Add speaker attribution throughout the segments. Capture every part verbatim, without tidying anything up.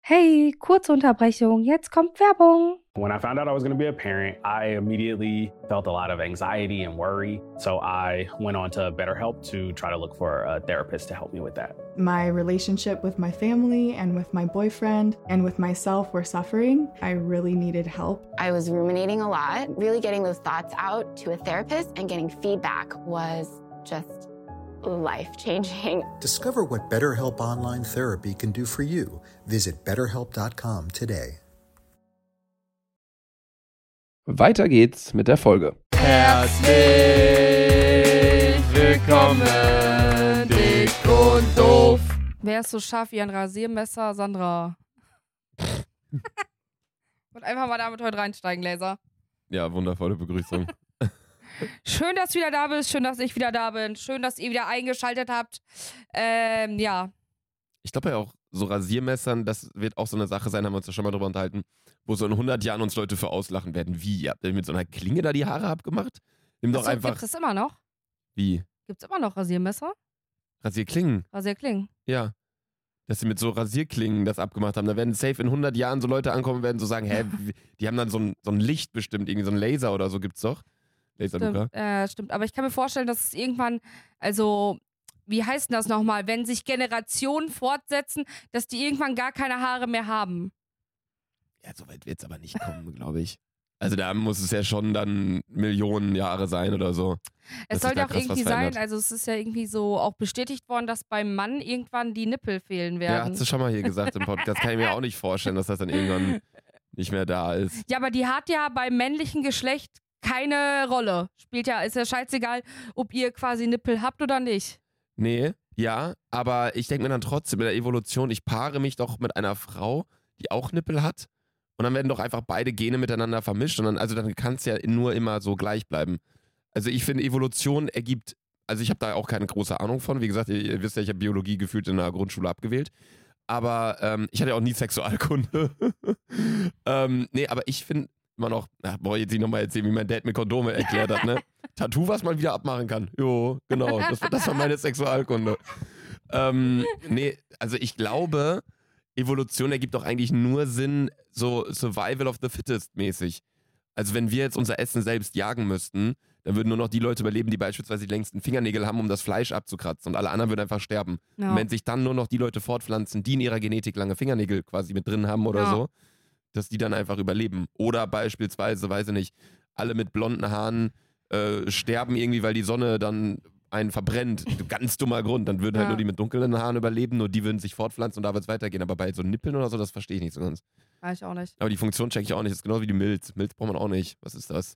Speaker 1: Hey, kurze Unterbrechung, jetzt kommt Werbung.
Speaker 2: When I found out I was going to be a parent, I immediately felt a lot of anxiety and worry. So I went on to BetterHelp to try to look for a therapist to help me with that.
Speaker 3: My relationship with my family and with my boyfriend and with myself were suffering. I really needed help.
Speaker 4: I was ruminating a lot. Really getting those thoughts out to a therapist and getting feedback was just life-changing.
Speaker 5: Discover what BetterHelp Online Therapy can do for you. Visit better help dot com today.
Speaker 6: Weiter geht's mit der Folge.
Speaker 7: Herzlich willkommen, dick und doof.
Speaker 1: Wer ist so scharf wie ein Rasiermesser? Sandra. Und einfach mal damit heute reinsteigen, Laser.
Speaker 7: Ja, wundervolle Begrüßung.
Speaker 1: Schön, dass du wieder da bist. Schön, dass ich wieder da bin. Schön, dass ihr wieder eingeschaltet habt. Ähm, ja.
Speaker 7: Ich glaube ja auch, so Rasiermessern, das wird auch so eine Sache sein, haben wir uns ja schon mal drüber unterhalten, wo so in hundert Jahren uns Leute für auslachen werden. Wie? Habt ihr mit so einer Klinge da die Haare abgemacht? Nimm doch
Speaker 1: Achso,
Speaker 7: einfach.
Speaker 1: Gibt es immer noch?
Speaker 7: Wie?
Speaker 1: Gibt es immer noch Rasiermesser?
Speaker 7: Rasierklingen?
Speaker 1: Rasierklingen.
Speaker 7: Ja. Dass sie mit so Rasierklingen das abgemacht haben. Da werden safe in hundert Jahren so Leute ankommen und werden so sagen, hä, die haben dann so ein, so ein Licht bestimmt, irgendwie so ein Laser oder so gibt's doch. Laser, Luca.
Speaker 1: Stimmt, äh, stimmt. Aber ich kann mir vorstellen, dass es irgendwann, also, wie heißt denn das nochmal, wenn sich Generationen fortsetzen, dass die irgendwann gar keine Haare mehr haben.
Speaker 7: Ja, so weit wird's aber nicht kommen, glaube ich. Also da muss es ja schon dann Millionen Jahre sein oder so.
Speaker 1: Es soll ja auch irgendwie sein, also es ist ja irgendwie so auch bestätigt worden, dass beim Mann irgendwann die Nippel fehlen werden.
Speaker 7: Ja, hat sie schon mal hier gesagt im Podcast. Kann ich mir auch nicht vorstellen, dass das dann irgendwann nicht mehr da ist.
Speaker 1: Ja, aber die hat ja beim männlichen Geschlecht keine Rolle. Spielt ja, ist ja scheißegal, ob ihr quasi Nippel habt oder nicht.
Speaker 7: Nee, ja, aber ich denke mir dann trotzdem, in der Evolution, ich paare mich doch mit einer Frau, die auch Nippel hat und dann werden doch einfach beide Gene miteinander vermischt und dann, also dann kann es ja nur immer so gleich bleiben. Also ich finde, Evolution ergibt, also ich habe da auch keine große Ahnung von, wie gesagt, ihr, ihr wisst ja, ich habe Biologie gefühlt in der Grundschule abgewählt, aber ähm, ich hatte ja auch nie Sexualkunde. ähm, nee, aber ich finde immer noch, ach, boah, jetzt ich nochmal erzählen, wie mein Dad mir Kondome erklärt hat, ne? Tattoo, was man wieder abmachen kann. Jo, genau, das, das war meine Sexualkunde. Ähm, nee, also ich glaube, Evolution ergibt doch eigentlich nur Sinn, so Survival of the Fittest mäßig. Also wenn wir jetzt unser Essen selbst jagen müssten, dann würden nur noch die Leute überleben, die beispielsweise die längsten Fingernägel haben, um das Fleisch abzukratzen und alle anderen würden einfach sterben.
Speaker 1: Ja.
Speaker 7: Und wenn sich dann nur noch die Leute fortpflanzen, die in ihrer Genetik lange Fingernägel quasi mit drin haben oder
Speaker 1: Ja.
Speaker 7: so, dass die dann einfach überleben. Oder beispielsweise, weiß ich nicht, alle mit blonden Haaren äh, sterben irgendwie, weil die Sonne dann einen verbrennt. Ganz dummer Grund. Dann würden halt
Speaker 1: Ja.
Speaker 7: nur die mit dunklen Haaren überleben, nur die würden sich fortpflanzen und da wird es weitergehen. Aber bei so Nippeln oder so, das verstehe ich nicht so ganz.
Speaker 1: Weiß ich auch nicht.
Speaker 7: Aber die Funktion checke ich auch nicht. Das ist genauso wie die Milz. Milz braucht man auch nicht. Was ist das?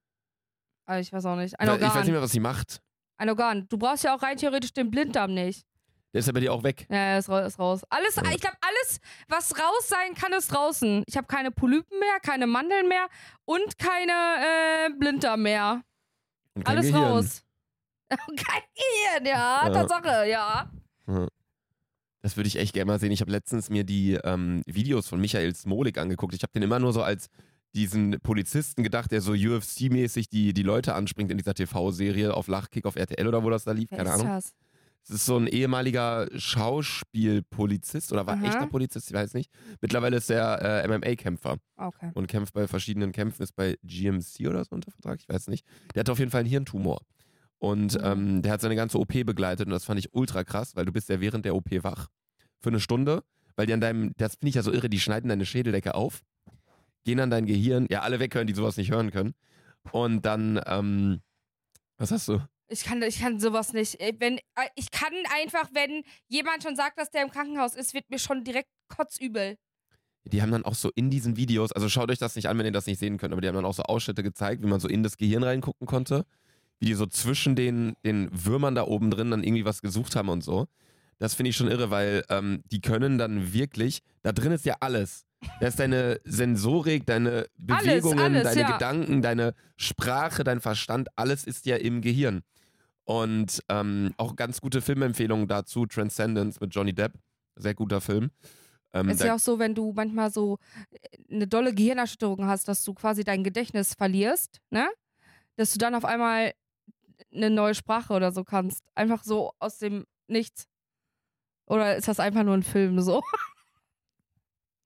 Speaker 1: Also ich weiß auch nicht. Ein
Speaker 7: Ich weiß nicht
Speaker 1: Organ.
Speaker 7: mehr, was sie macht.
Speaker 1: Ein Organ. Du brauchst ja auch rein theoretisch den Blinddarm nicht.
Speaker 7: Der ist ja bei dir auch weg.
Speaker 1: Ja, ja, ist raus. Ist raus. Alles,
Speaker 7: Ja.
Speaker 1: ich glaube, alles, was raus sein kann, ist draußen. Ich habe keine Polypen mehr, keine Mandeln mehr und keine äh, Blinddarm mehr.
Speaker 7: Und kein
Speaker 1: Alles
Speaker 7: Gehirn.
Speaker 1: raus. Kein Gehirn, ja,
Speaker 7: Ja.
Speaker 1: Tatsache, ja.
Speaker 7: Ja. Das würde ich echt gerne mal sehen. Ich habe letztens mir die ähm, Videos von Michael Smolik angeguckt. Ich habe den immer nur so als diesen Polizisten gedacht, der so U F C-mäßig die, die Leute anspringt in dieser T V-Serie auf Lachkick auf R T L oder wo das da lief.
Speaker 1: Wer
Speaker 7: Keine
Speaker 1: ist
Speaker 7: Ahnung.
Speaker 1: das?
Speaker 7: Es ist so ein ehemaliger Schauspielpolizist oder war
Speaker 1: Aha.
Speaker 7: echter Polizist, ich weiß nicht. Mittlerweile ist er äh, M M A-Kämpfer
Speaker 1: Okay.
Speaker 7: und kämpft bei verschiedenen Kämpfen, ist bei G M C oder so unter Vertrag, ich weiß nicht. Der hat auf jeden Fall einen Hirntumor. Und
Speaker 1: Mhm.
Speaker 7: ähm, der hat seine ganze O P begleitet und das fand ich ultra krass, weil du bist ja während der O P wach. Für eine Stunde, weil die an deinem, das finde ich ja so irre, die schneiden deine Schädeldecke auf, gehen an dein Gehirn, ja, alle weghören, die sowas nicht hören können. Und dann, ähm, was hast du?
Speaker 1: Ich kann, ich kann sowas nicht. Äh, Wenn, äh, ich kann einfach, wenn jemand schon sagt, dass der im Krankenhaus ist, wird mir schon direkt kotzübel.
Speaker 7: Die haben dann auch so in diesen Videos, also schaut euch das nicht an, wenn ihr das nicht sehen könnt, aber die haben dann auch so Ausschnitte gezeigt, wie man so in das Gehirn reingucken konnte, wie die so zwischen den, den Würmern da oben drin dann irgendwie was gesucht haben und so. Das finde ich schon irre, weil ähm, die können dann wirklich, da drin ist ja alles. Da ist deine Sensorik, deine Bewegungen,
Speaker 1: alles,
Speaker 7: deine
Speaker 1: ja.
Speaker 7: Gedanken, deine Sprache, dein Verstand, alles ist ja im Gehirn. Und ähm, auch ganz gute Filmempfehlungen dazu, Transcendence mit Johnny Depp, sehr guter Film. Ähm,
Speaker 1: Es ist
Speaker 7: da-
Speaker 1: ja auch so, wenn du manchmal so äh, eine dolle Gehirnerschütterung hast, dass du quasi dein Gedächtnis verlierst, ne? Dass du dann auf einmal eine neue Sprache oder so kannst. Einfach so aus dem Nichts. Oder ist das einfach nur ein Film so?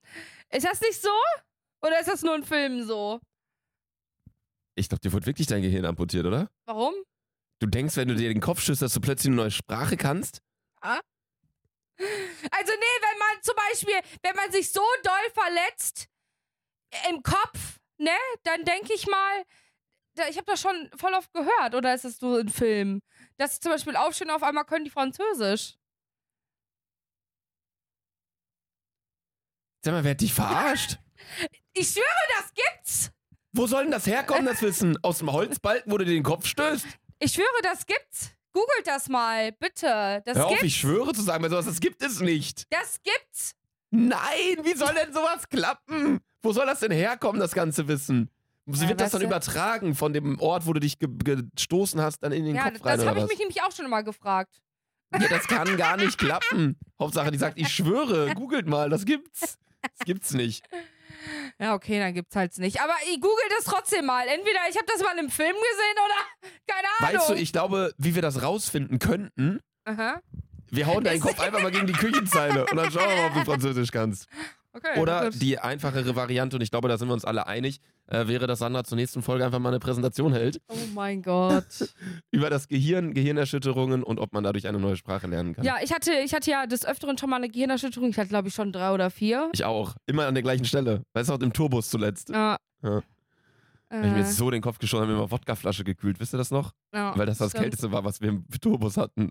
Speaker 1: Ist das nicht so? Oder ist das nur ein Film so?
Speaker 7: Ich glaube, dir wurde wirklich dein Gehirn amputiert, oder?
Speaker 1: Warum?
Speaker 7: Du denkst, wenn du dir den Kopf stößt, dass du plötzlich eine neue Sprache kannst?
Speaker 1: Ah? Also nee, wenn man zum Beispiel, wenn man sich so doll verletzt im Kopf, ne, dann denke ich mal, ich habe das schon voll oft gehört, oder ist das nur ein Film? Dass sie zum Beispiel aufstehen, auf einmal können die Französisch.
Speaker 7: Sag mal, wer hat dich verarscht?
Speaker 1: Ich schwöre, das gibt's!
Speaker 7: Wo soll denn das herkommen, das Wissen? Aus dem Holzbalken, wo du dir den Kopf stößt?
Speaker 1: Ich schwöre, das gibt's! Googelt das mal, bitte. Das
Speaker 7: Hör auf,
Speaker 1: gibt's.
Speaker 7: ich schwöre zu sagen, weil sowas, das gibt es nicht.
Speaker 1: Das gibt's!
Speaker 7: Nein, wie soll denn sowas klappen? Wo soll das denn herkommen, das ganze Wissen? Wie
Speaker 1: Ja,
Speaker 7: wird das
Speaker 1: weißt
Speaker 7: dann
Speaker 1: du-
Speaker 7: übertragen von dem Ort, wo du dich ge gestoßen hast, dann in den
Speaker 1: Ja,
Speaker 7: Kopf rein
Speaker 1: das
Speaker 7: oder
Speaker 1: habe ich
Speaker 7: was?
Speaker 1: mich nämlich auch schon immer gefragt.
Speaker 7: Ja, das kann gar nicht klappen. Hauptsache, die sagt, ich schwöre, googelt mal, das gibt's. Das gibt's nicht.
Speaker 1: Ja, okay, dann gibt's halt nicht. Aber ich google das trotzdem mal. Entweder ich habe das mal im Film gesehen oder keine Ahnung.
Speaker 7: Weißt du, ich glaube, wie wir das rausfinden könnten,
Speaker 1: Aha.
Speaker 7: wir hauen deinen Kopf einfach mal gegen die Küchenzeile und dann schauen wir mal, ob du Französisch kannst.
Speaker 1: Okay.
Speaker 7: Oder
Speaker 1: gut.
Speaker 7: die einfachere Variante, und ich glaube, da sind wir uns alle einig, äh, wäre, dass Sandra zur nächsten Folge einfach mal eine Präsentation hält
Speaker 1: Oh mein Gott.
Speaker 7: über das Gehirn, Gehirnerschütterungen und ob man dadurch eine neue Sprache lernen kann.
Speaker 1: Ja, ich hatte, ich hatte ja des Öfteren schon mal eine Gehirnerschütterung. Ich hatte, glaube ich, schon drei oder vier.
Speaker 7: Ich auch. Immer an der gleichen Stelle. Weißt du, auch im Tourbus zuletzt.
Speaker 1: Ja.
Speaker 7: Ja.
Speaker 1: Äh,
Speaker 7: Hab ich mir jetzt so den Kopf geschossen, haben mir immer Wodkaflasche gekühlt. Wisst ihr das noch?
Speaker 1: ja,
Speaker 7: Weil das das
Speaker 1: stimmt.
Speaker 7: Kälteste war, was wir im Tourbus hatten.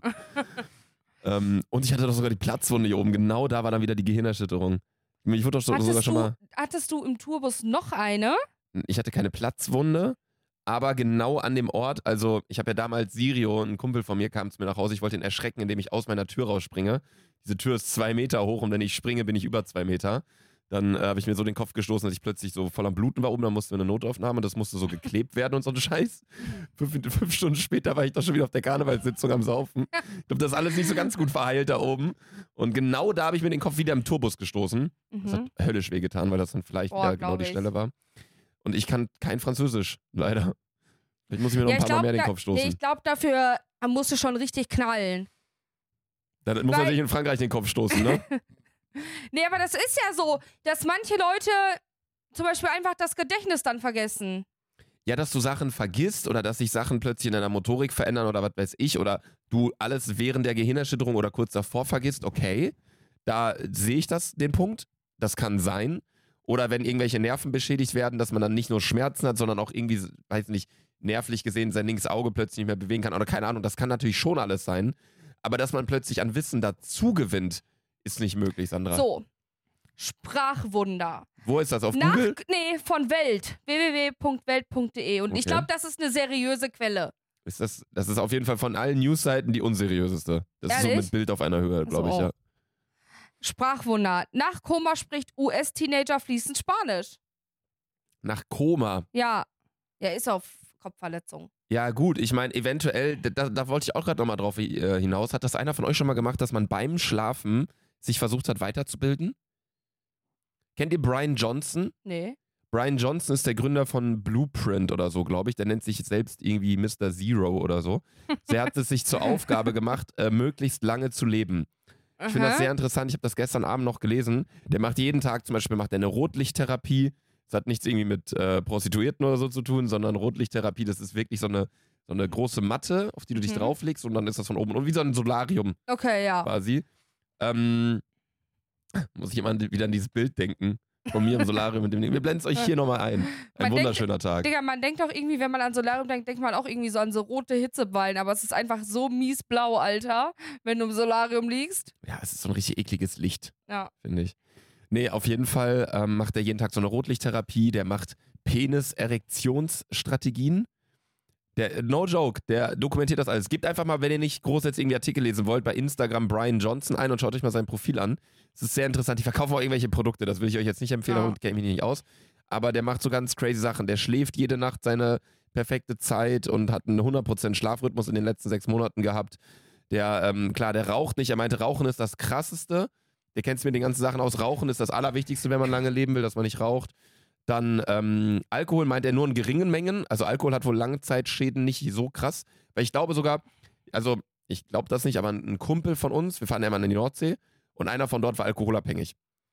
Speaker 7: ähm, und ich hatte doch sogar die Platzwunde hier oben. Genau da war dann wieder die Gehirnerschütterung. Ich wurde doch so, sogar
Speaker 1: Hattest
Speaker 7: schon
Speaker 1: du,
Speaker 7: mal.
Speaker 1: hattest du im Tourbus noch eine?
Speaker 7: Ich hatte keine Platzwunde, aber genau an dem Ort, also ich habe ja damals Sirio, ein Kumpel von mir, kam zu mir nach Hause, ich wollte ihn erschrecken, indem ich aus meiner Tür rausspringe. Diese Tür ist zwei Meter hoch und wenn ich springe, bin ich über zwei Meter. Dann äh, habe ich mir so den Kopf gestoßen, dass ich plötzlich so voll am Bluten war oben, dann mussten wir eine Notaufnahme, das musste so geklebt werden und so ein Scheiß. Fünf, fünf Stunden später war ich doch schon wieder auf der Karnevalssitzung am Saufen. Ich glaube, das ist alles nicht so ganz gut verheilt da oben. Und genau da habe ich mir den Kopf wieder im Tourbus gestoßen. Das hat
Speaker 1: Mhm.
Speaker 7: höllisch wehgetan, weil das dann vielleicht
Speaker 1: Boah,
Speaker 7: wieder genau
Speaker 1: glaub
Speaker 7: die
Speaker 1: ich.
Speaker 7: Stelle war. Und ich kann kein Französisch, leider. Vielleicht muss ich mir noch
Speaker 1: Ja,
Speaker 7: ein
Speaker 1: ich
Speaker 7: paar Mal
Speaker 1: glaub,
Speaker 7: mehr den
Speaker 1: da-
Speaker 7: Kopf stoßen.
Speaker 1: Nee, ich glaube, dafür musst du schon richtig knallen.
Speaker 7: Dann muss man
Speaker 1: weil-
Speaker 7: sich in Frankreich den Kopf stoßen, ne?
Speaker 1: Nee, aber das ist ja so, dass manche Leute zum Beispiel einfach das Gedächtnis dann vergessen.
Speaker 7: Ja, dass du Sachen vergisst oder dass sich Sachen plötzlich in deiner Motorik verändern oder was weiß ich oder du alles während der Gehirnerschütterung oder kurz davor vergisst, okay, da sehe ich das, den Punkt. Das kann sein. Oder wenn irgendwelche Nerven beschädigt werden, dass man dann nicht nur Schmerzen hat, sondern auch irgendwie, weiß nicht, nervlich gesehen sein linkes Auge plötzlich nicht mehr bewegen kann oder keine Ahnung, das kann natürlich schon alles sein. Aber dass man plötzlich an Wissen dazu gewinnt, ist nicht möglich, Sandra.
Speaker 1: So. Sprachwunder.
Speaker 7: Wo ist das? Auf
Speaker 1: Nach,
Speaker 7: Google?
Speaker 1: nee, von Welt. w w w punkt welt punkt de. Und ich
Speaker 7: Okay.
Speaker 1: glaube, das ist eine seriöse Quelle.
Speaker 7: Ist das, das ist auf jeden Fall von allen Newsseiten die unseriöseste. Das ist so
Speaker 1: Ehrlich?
Speaker 7: mit Bild auf einer Höhe, glaube ich,
Speaker 1: So.
Speaker 7: ja.
Speaker 1: Sprachwunder. Nach Koma spricht U S-Teenager fließend Spanisch.
Speaker 7: Nach Koma.
Speaker 1: Ja. Er ist auf Kopfverletzung.
Speaker 7: Ja, gut, ich meine, eventuell, da, da wollte ich auch gerade nochmal drauf äh, hinaus. Hat das einer von euch schon mal gemacht, dass man beim Schlafen sich versucht hat, weiterzubilden? Kennt ihr Brian Johnson?
Speaker 1: Nee.
Speaker 7: Brian Johnson ist der Gründer von Blueprint oder so, glaube ich. Der nennt sich selbst irgendwie Mister Zero oder so. Der hat es sich zur Aufgabe gemacht, äh, möglichst lange zu leben. Ich finde das
Speaker 1: Aha.
Speaker 7: sehr interessant. Ich habe das gestern Abend noch gelesen. Der macht jeden Tag, zum Beispiel macht er eine Rotlichttherapie. Das hat nichts irgendwie mit äh, Prostituierten oder so zu tun, sondern Rotlichttherapie, das ist wirklich so eine, so eine große Matte, auf die du dich
Speaker 1: Mhm.
Speaker 7: drauflegst und dann ist das von oben und wie so ein Solarium
Speaker 1: Okay, ja.
Speaker 7: quasi. Ähm, muss ich immer an- wieder an dieses Bild denken. Von mir im Solarium mit dem Ding. Wir blenden es euch hier nochmal ein. Ein
Speaker 1: Man
Speaker 7: wunderschöner Tag.
Speaker 1: Digga, man denkt doch irgendwie, wenn man an Solarium denkt, denkt man auch irgendwie so an so rote Hitzeballen, aber es ist einfach so mies blau, Alter, wenn du im Solarium liegst.
Speaker 7: Ja, es ist so ein richtig ekliges Licht,
Speaker 1: Ja.
Speaker 7: finde ich. Nee, auf jeden Fall ähm, macht er jeden Tag so eine Rotlichttherapie. Der macht Penis-Erektionsstrategien. Der, no joke, der dokumentiert das alles. Gebt einfach mal, wenn ihr nicht groß jetzt irgendwie Artikel lesen wollt, bei Instagram Brian Johnson ein und schaut euch mal sein Profil an. Es ist sehr interessant. Die verkaufen auch irgendwelche Produkte, das will ich euch jetzt nicht empfehlen,
Speaker 1: Ja.
Speaker 7: damit kenne ich mich nicht aus. Aber der macht so ganz crazy Sachen. Der schläft jede Nacht seine perfekte Zeit und hat einen hundert Prozent Schlafrhythmus in den letzten sechs Monaten gehabt. Der, ähm, klar, der raucht nicht. Er meinte, Rauchen ist das Krasseste. Der kennt sich mit den ganzen Sachen aus. Rauchen ist das Allerwichtigste, wenn man lange leben will, dass man nicht raucht. Dann ähm, Alkohol meint er nur in geringen Mengen. Also Alkohol hat wohl Langzeitschäden nicht so krass. Weil ich glaube sogar, also ich glaube das nicht, aber ein Kumpel von uns, wir fahren ja mal in die Nordsee und einer von dort war alkoholabhängig.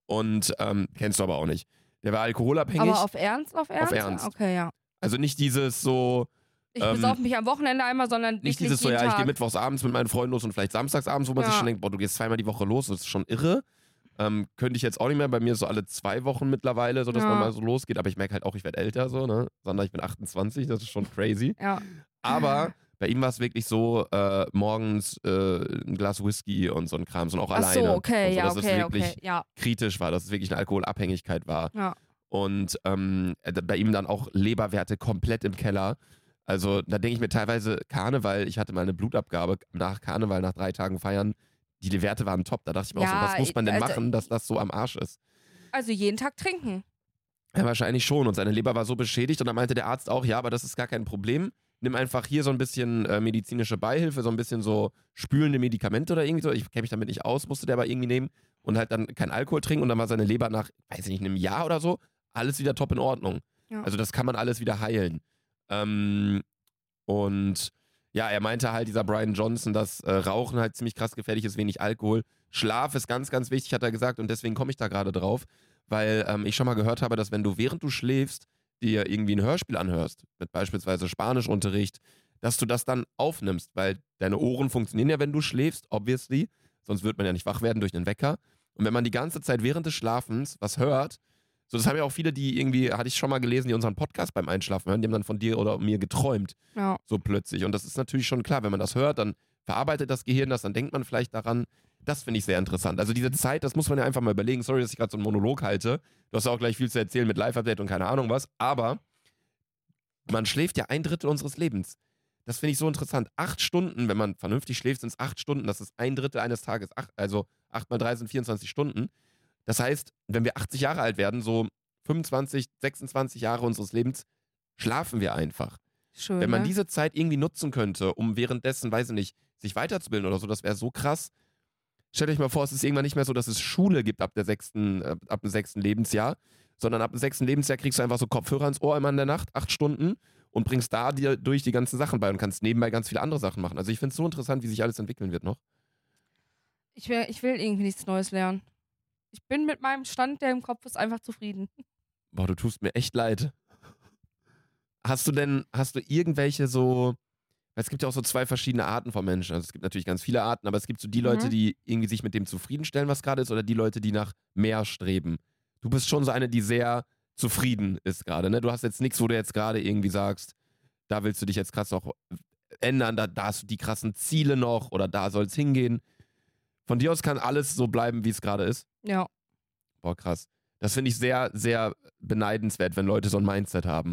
Speaker 7: Und ähm, kennst du aber auch nicht. Der war alkoholabhängig.
Speaker 1: Aber auf Ernst, auf Ernst?
Speaker 7: Auf Ernst.
Speaker 1: Okay, ja.
Speaker 7: Also nicht dieses so...
Speaker 1: Ich
Speaker 7: ähm,
Speaker 1: besauf mich am Wochenende einmal, sondern
Speaker 7: Nicht
Speaker 1: wirklich
Speaker 7: dieses so,
Speaker 1: jeden
Speaker 7: ja, ich
Speaker 1: Tag.
Speaker 7: gehe mittwochs abends mit meinen Freunden los und vielleicht samstags abends, wo man
Speaker 1: Ja.
Speaker 7: sich schon denkt, boah, du gehst zweimal die Woche los, das ist schon irre. Ähm, könnte ich jetzt auch nicht mehr, bei mir ist so alle zwei Wochen mittlerweile, so dass
Speaker 1: Ja.
Speaker 7: man mal so losgeht, aber ich merke halt auch, ich werde älter, so, ne? Sandra, ich bin achtundzwanzig, das ist schon crazy.
Speaker 1: Ja.
Speaker 7: Aber bei ihm war es wirklich so, äh, morgens äh, ein Glas Whisky und so ein Kram, und auch
Speaker 1: Ach
Speaker 7: alleine.
Speaker 1: so, okay,
Speaker 7: und so,
Speaker 1: ja,
Speaker 7: dass es
Speaker 1: okay,
Speaker 7: wirklich
Speaker 1: okay, ja.
Speaker 7: kritisch war, dass es wirklich eine Alkoholabhängigkeit war.
Speaker 1: Ja.
Speaker 7: Und ähm, bei ihm dann auch Leberwerte komplett im Keller. Also da denke ich mir teilweise Karneval, ich hatte mal eine Blutabgabe nach Karneval, nach drei Tagen feiern, die Werte waren top. Da dachte ich mir
Speaker 1: Ja,
Speaker 7: auch so, was muss man denn
Speaker 1: also-
Speaker 7: machen, dass das so am Arsch ist?
Speaker 1: Also jeden Tag trinken.
Speaker 7: Ja, wahrscheinlich schon. Und seine Leber war so beschädigt und dann meinte der Arzt auch, ja, aber das ist gar kein Problem. Nimm einfach hier so ein bisschen äh, medizinische Beihilfe, so ein bisschen so spülende Medikamente oder irgendwie so. Ich kenne mich damit nicht aus, musste der aber irgendwie nehmen und halt dann kein Alkohol trinken und dann war seine Leber nach, weiß ich nicht, einem Jahr oder so, alles wieder top in Ordnung.
Speaker 1: Ja.
Speaker 7: Also das kann man alles wieder heilen. Ähm, und ja, er meinte halt, dieser Brian Johnson, dass äh, Rauchen halt ziemlich krass gefährlich ist, wenig Alkohol. Schlaf ist ganz, ganz wichtig, hat er gesagt, und deswegen komme ich da gerade drauf, weil ähm, ich schon mal gehört habe, dass wenn du während du schläfst, dir irgendwie ein Hörspiel anhörst, mit beispielsweise Spanischunterricht, dass du das dann aufnimmst, weil deine Ohren funktionieren ja, wenn du schläfst, obviously, sonst wird man ja nicht wach werden durch einen Wecker. Und wenn man die ganze Zeit während des Schlafens was hört, so das haben ja auch viele, die irgendwie, hatte ich schon mal gelesen, die unseren Podcast beim Einschlafen hören, die haben dann von dir oder mir geträumt,
Speaker 1: Ja.
Speaker 7: so plötzlich. Und das ist natürlich schon klar, wenn man das hört, dann verarbeitet das Gehirn das, dann denkt man vielleicht daran. Das finde ich sehr interessant. Also diese Zeit, das muss man ja einfach mal überlegen. Sorry, dass ich gerade so einen Monolog halte. Du hast ja auch gleich viel zu erzählen mit Live-Update und keine Ahnung was. Aber man schläft ja ein Drittel unseres Lebens. Das finde ich so interessant. Acht Stunden, wenn man vernünftig schläft, sind es acht Stunden. Das ist ein Drittel eines Tages. Acht, also acht mal drei sind vierundzwanzig Stunden. Das heißt, wenn wir achtzig Jahre alt werden, so fünfundzwanzig, sechsundzwanzig Jahre unseres Lebens, schlafen wir einfach.
Speaker 1: Schön,
Speaker 7: Wenn man
Speaker 1: ne?
Speaker 7: diese Zeit irgendwie nutzen könnte, um währenddessen, weiß ich nicht, sich weiterzubilden oder so, das wäre so krass. Stellt euch mal vor, es ist irgendwann nicht mehr so, dass es Schule gibt ab der sechsten, äh, ab dem sechsten Lebensjahr, sondern ab dem sechsten Lebensjahr kriegst du einfach so Kopfhörer ins Ohr immer in der Nacht, acht Stunden, und bringst da dir durch die ganzen Sachen bei und kannst nebenbei ganz viele andere Sachen machen. Also ich finde es so interessant, wie sich alles entwickeln wird noch.
Speaker 1: Ich will, ich will irgendwie nichts Neues lernen. Ich bin mit meinem Stand, der im Kopf ist, einfach zufrieden.
Speaker 7: Boah, du tust mir echt leid. Hast du denn, hast du irgendwelche so, es gibt ja auch so zwei verschiedene Arten von Menschen. Also es gibt natürlich ganz viele Arten, aber es gibt so die
Speaker 1: Mhm.
Speaker 7: Leute, die irgendwie sich mit dem zufriedenstellen, was gerade ist, oder die Leute, die nach mehr streben. Du bist schon so eine, die sehr zufrieden ist gerade, ne? Du hast jetzt nichts, wo du jetzt gerade irgendwie sagst, da willst du dich jetzt krass noch ändern, da, da hast du die krassen Ziele noch oder da soll es hingehen. Von dir aus kann alles so bleiben, wie es gerade ist.
Speaker 1: Ja.
Speaker 7: Boah, krass. Das finde ich sehr, sehr beneidenswert, wenn Leute so ein Mindset haben.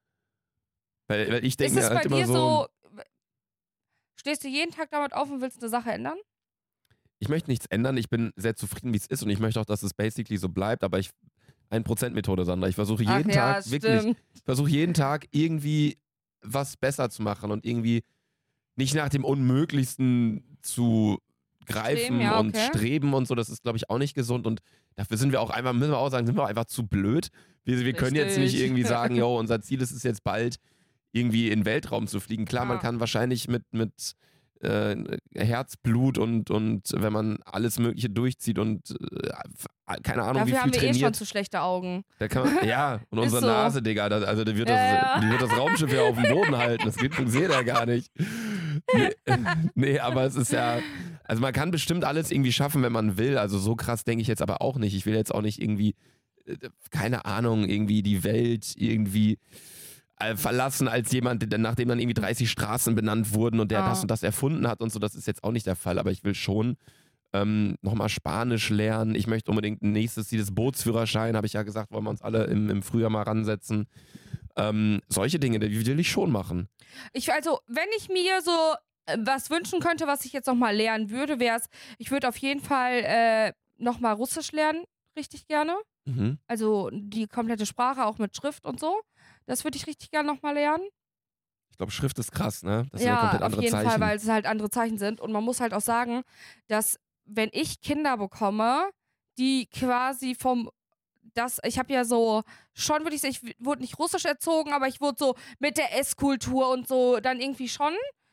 Speaker 7: Weil, weil ich denke
Speaker 1: Ist
Speaker 7: mir
Speaker 1: es bei
Speaker 7: halt immer
Speaker 1: dir
Speaker 7: so,
Speaker 1: so, stehst du jeden Tag damit auf und willst eine Sache ändern?
Speaker 7: ich möchte nichts ändern, ich bin sehr zufrieden, wie es ist und ich möchte auch, dass es basically so bleibt, aber ich, ein Prozent Methode, Sandra, ich versuche jeden
Speaker 1: Ach ja,
Speaker 7: Tag, wirklich,
Speaker 1: stimmt.
Speaker 7: ich versuche jeden Tag irgendwie was besser zu machen und irgendwie nicht nach dem Unmöglichsten zu greifen
Speaker 1: Streben, ja,
Speaker 7: und
Speaker 1: okay.
Speaker 7: streben und so, das ist, glaube ich, auch nicht gesund und dafür sind wir auch einfach, müssen wir auch sagen, sind wir auch einfach zu blöd. Wir, wir können jetzt nicht
Speaker 1: Richtig.
Speaker 7: irgendwie sagen, yo, unser Ziel ist es jetzt bald, irgendwie in den Weltraum zu fliegen. Klar, man
Speaker 1: Ja.
Speaker 7: kann wahrscheinlich mit, mit äh, Herzblut und, und wenn man alles Mögliche durchzieht und äh, keine Ahnung,
Speaker 1: Dafür
Speaker 7: wie viel
Speaker 1: haben wir eh schon
Speaker 7: trainiert.
Speaker 1: zu schlechte Augen.
Speaker 7: Da kann man, ja, und
Speaker 1: Ist
Speaker 7: unsere
Speaker 1: so.
Speaker 7: Nase, Digga, das, also die wird, das,
Speaker 1: Ja, ja.
Speaker 7: die wird das Raumschiff ja auf dem Boden halten. Das geht, funktioniert ja gar nicht. Nee, nee, aber es ist ja, also man kann bestimmt alles irgendwie schaffen, wenn man will. Also so krass denke ich jetzt aber auch nicht. Ich will jetzt auch nicht irgendwie, äh, keine Ahnung, irgendwie die Welt irgendwie äh, verlassen als jemand, der, nachdem dann irgendwie dreißig Straßen benannt wurden und der
Speaker 1: Ah.
Speaker 7: das und das erfunden hat und so. Das ist jetzt auch nicht der Fall, aber ich will schon ähm, nochmal Spanisch lernen. Ich möchte unbedingt ein nächstes Ziel des Bootsführerschein, habe ich ja gesagt, wollen wir uns alle im, im Frühjahr mal ransetzen. Ähm, solche Dinge, die will ich schon machen.
Speaker 1: Ich, also, wenn ich mir so äh, was wünschen könnte, was ich jetzt nochmal lernen würde, wäre es, ich würde auf jeden Fall äh, nochmal Russisch lernen, richtig gerne.
Speaker 7: Mhm.
Speaker 1: Also die komplette Sprache, auch mit Schrift und so. Das würde ich richtig gerne nochmal lernen.
Speaker 7: Ich glaube, Schrift ist krass, ne? Das sind ja
Speaker 1: Ja,
Speaker 7: komplett
Speaker 1: auf
Speaker 7: andere
Speaker 1: jeden
Speaker 7: Zeichen.
Speaker 1: Fall, weil es halt andere Zeichen sind. Und man muss halt auch sagen, dass wenn ich Kinder bekomme, die quasi vom, das, ich habe ja so, schon würde ich sagen, ich wurde nicht russisch erzogen, aber ich wurde so mit der Esskultur und so dann irgendwie schon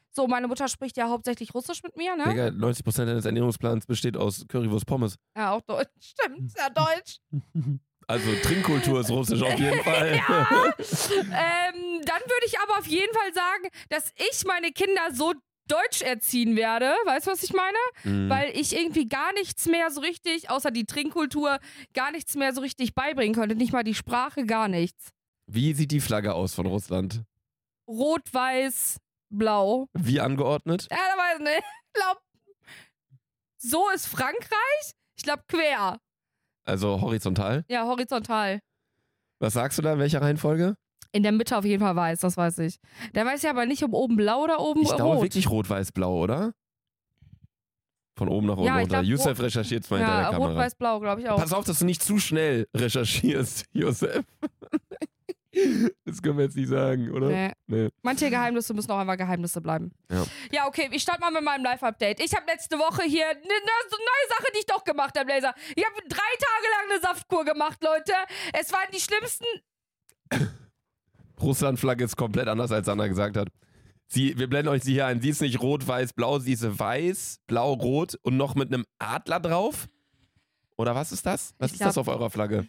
Speaker 1: So, meine Mutter spricht ja hauptsächlich Russisch mit mir, ne?
Speaker 7: Digga, neunzig Prozent deines Ernährungsplans besteht aus Currywurst Pommes.
Speaker 1: Ja, auch Deutsch. Stimmt, ja, Deutsch.
Speaker 7: Also Trinkkultur ist russisch auf jeden Fall.
Speaker 1: Ja. ähm, dann würde ich aber auf jeden Fall sagen, dass ich meine Kinder so Deutsch erziehen werde. Weißt du, was ich meine?
Speaker 7: Mhm.
Speaker 1: Weil ich irgendwie gar nichts mehr so richtig, außer die Trinkkultur, gar nichts mehr so richtig beibringen konnte. Nicht mal die Sprache, gar nichts.
Speaker 7: Wie sieht die Flagge aus von Russland?
Speaker 1: Rot, weiß, blau.
Speaker 7: Wie angeordnet?
Speaker 1: Ja, da weiß ich nicht. Ich glaube, so ist Frankreich. Ich glaube, quer.
Speaker 7: Also horizontal?
Speaker 1: Ja, horizontal.
Speaker 7: Was sagst du da, in welcher Reihenfolge?
Speaker 1: In der Mitte auf jeden Fall weiß, das weiß ich. Da weiß ich aber nicht, ob oben blau oder oben
Speaker 7: Ich
Speaker 1: rot.
Speaker 7: glaube wirklich rot-weiß-blau, oder? Von oben nach unten
Speaker 1: Ja, ich
Speaker 7: runter.
Speaker 1: glaub,
Speaker 7: Yusef
Speaker 1: rot-
Speaker 7: recherchiert mal hinter
Speaker 1: Ja,
Speaker 7: der Kamera.
Speaker 1: rot-weiß-blau, glaube ich auch.
Speaker 7: Pass auf, dass du nicht zu schnell recherchierst, Yusef. Das können wir jetzt nicht sagen, oder?
Speaker 1: Nee.
Speaker 7: Nee.
Speaker 1: Manche Geheimnisse müssen auch einfach Geheimnisse bleiben.
Speaker 7: Ja.
Speaker 1: Ja, okay, ich starte mal mit meinem Live-Update. Ich habe letzte Woche hier eine ne, so neue Sache, die ich doch gemacht habe, Laser. Ich habe drei Tage lang eine Saftkur gemacht, Leute. Es waren die schlimmsten...
Speaker 7: Russland-Flagge ist komplett anders, als Sandra gesagt hat. Sie, wir blenden euch sie hier ein. Sie ist nicht rot, weiß, blau, sie ist weiß, blau, rot und noch mit einem Adler drauf. Oder was ist das? Was
Speaker 1: Ich
Speaker 7: ist
Speaker 1: glaub-
Speaker 7: das auf eurer Flagge?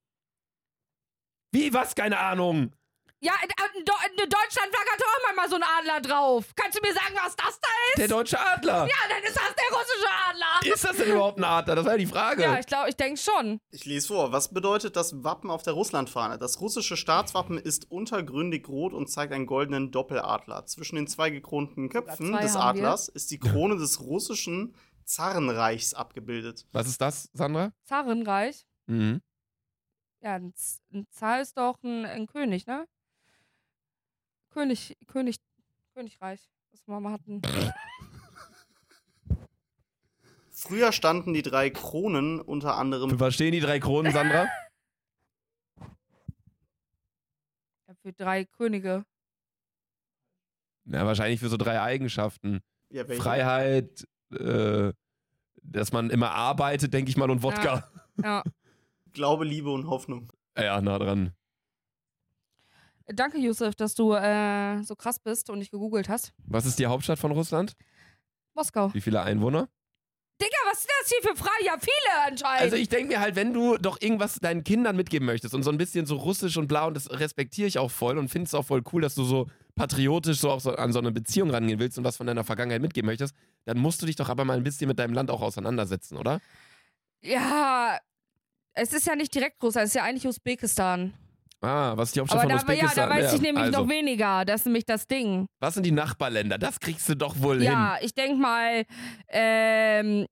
Speaker 7: Wie, was? Keine Ahnung.
Speaker 1: Ja, eine Deutschlandflagge hat auch manchmal so einen Adler drauf. Kannst du mir sagen, was das da ist?
Speaker 7: Der deutsche Adler.
Speaker 1: Ja, dann ist das der russische Adler.
Speaker 7: Ist das denn überhaupt ein Adler? Das war ja die Frage.
Speaker 1: Ja, ich glaube, ich denke schon.
Speaker 8: Ich lese vor. Was bedeutet das Wappen auf der Russlandfahne? Das russische Staatswappen ist untergründig rot und zeigt einen goldenen Doppeladler. Zwischen den zwei gekronten Köpfen
Speaker 1: Zwei
Speaker 8: des
Speaker 1: haben wir.
Speaker 8: Adlers ist die Krone des russischen Zarenreichs abgebildet.
Speaker 7: Was ist das, Sandra?
Speaker 1: Zarenreich.
Speaker 7: Mhm.
Speaker 1: Ja, ein, Z- ein Zar ist doch ein, ein König, ne? König, König, Königreich. Was wir mal hatten.
Speaker 8: Früher standen die drei Kronen unter
Speaker 7: Für
Speaker 8: anderem
Speaker 7: was stehen die drei Kronen, Sandra?
Speaker 1: Ja, für drei Könige.
Speaker 7: Ja, wahrscheinlich für so drei Eigenschaften.
Speaker 8: ja, welche?
Speaker 7: Freiheit, äh, dass man immer arbeitet, denke ich mal, und Wodka.
Speaker 1: Ja.
Speaker 8: Glaube, Liebe und Hoffnung.
Speaker 7: Ja, nah dran.
Speaker 1: Danke, Yusuf, dass du äh, so krass bist und nicht gegoogelt hast.
Speaker 7: Was ist die Hauptstadt von Russland?
Speaker 1: Moskau.
Speaker 7: Wie viele einwohner?
Speaker 1: Digga, was ist das hier für Fragen? Ja, viele anscheinend.
Speaker 7: Also ich denke mir halt, wenn du doch irgendwas deinen Kindern mitgeben möchtest und so ein bisschen so russisch und blau, und das respektiere ich auch voll und finde es auch voll cool, dass du so patriotisch so auch so an so eine Beziehung rangehen willst und was von deiner Vergangenheit mitgeben möchtest, dann musst du dich doch aber mal ein bisschen mit deinem Land auch auseinandersetzen, oder?
Speaker 1: Ja, es ist ja nicht direkt Russland, es ist ja eigentlich Usbekistan.
Speaker 7: Ah, was ist die Hauptstadt
Speaker 1: Aber
Speaker 7: von
Speaker 1: da, ja,
Speaker 7: Usbekistan?
Speaker 1: da weiß ich nämlich
Speaker 7: also,
Speaker 1: noch weniger. Das ist nämlich das Ding.
Speaker 7: was sind die Nachbarländer? Das kriegst du doch wohl hin.
Speaker 1: Ja, ich denke mal, ähm,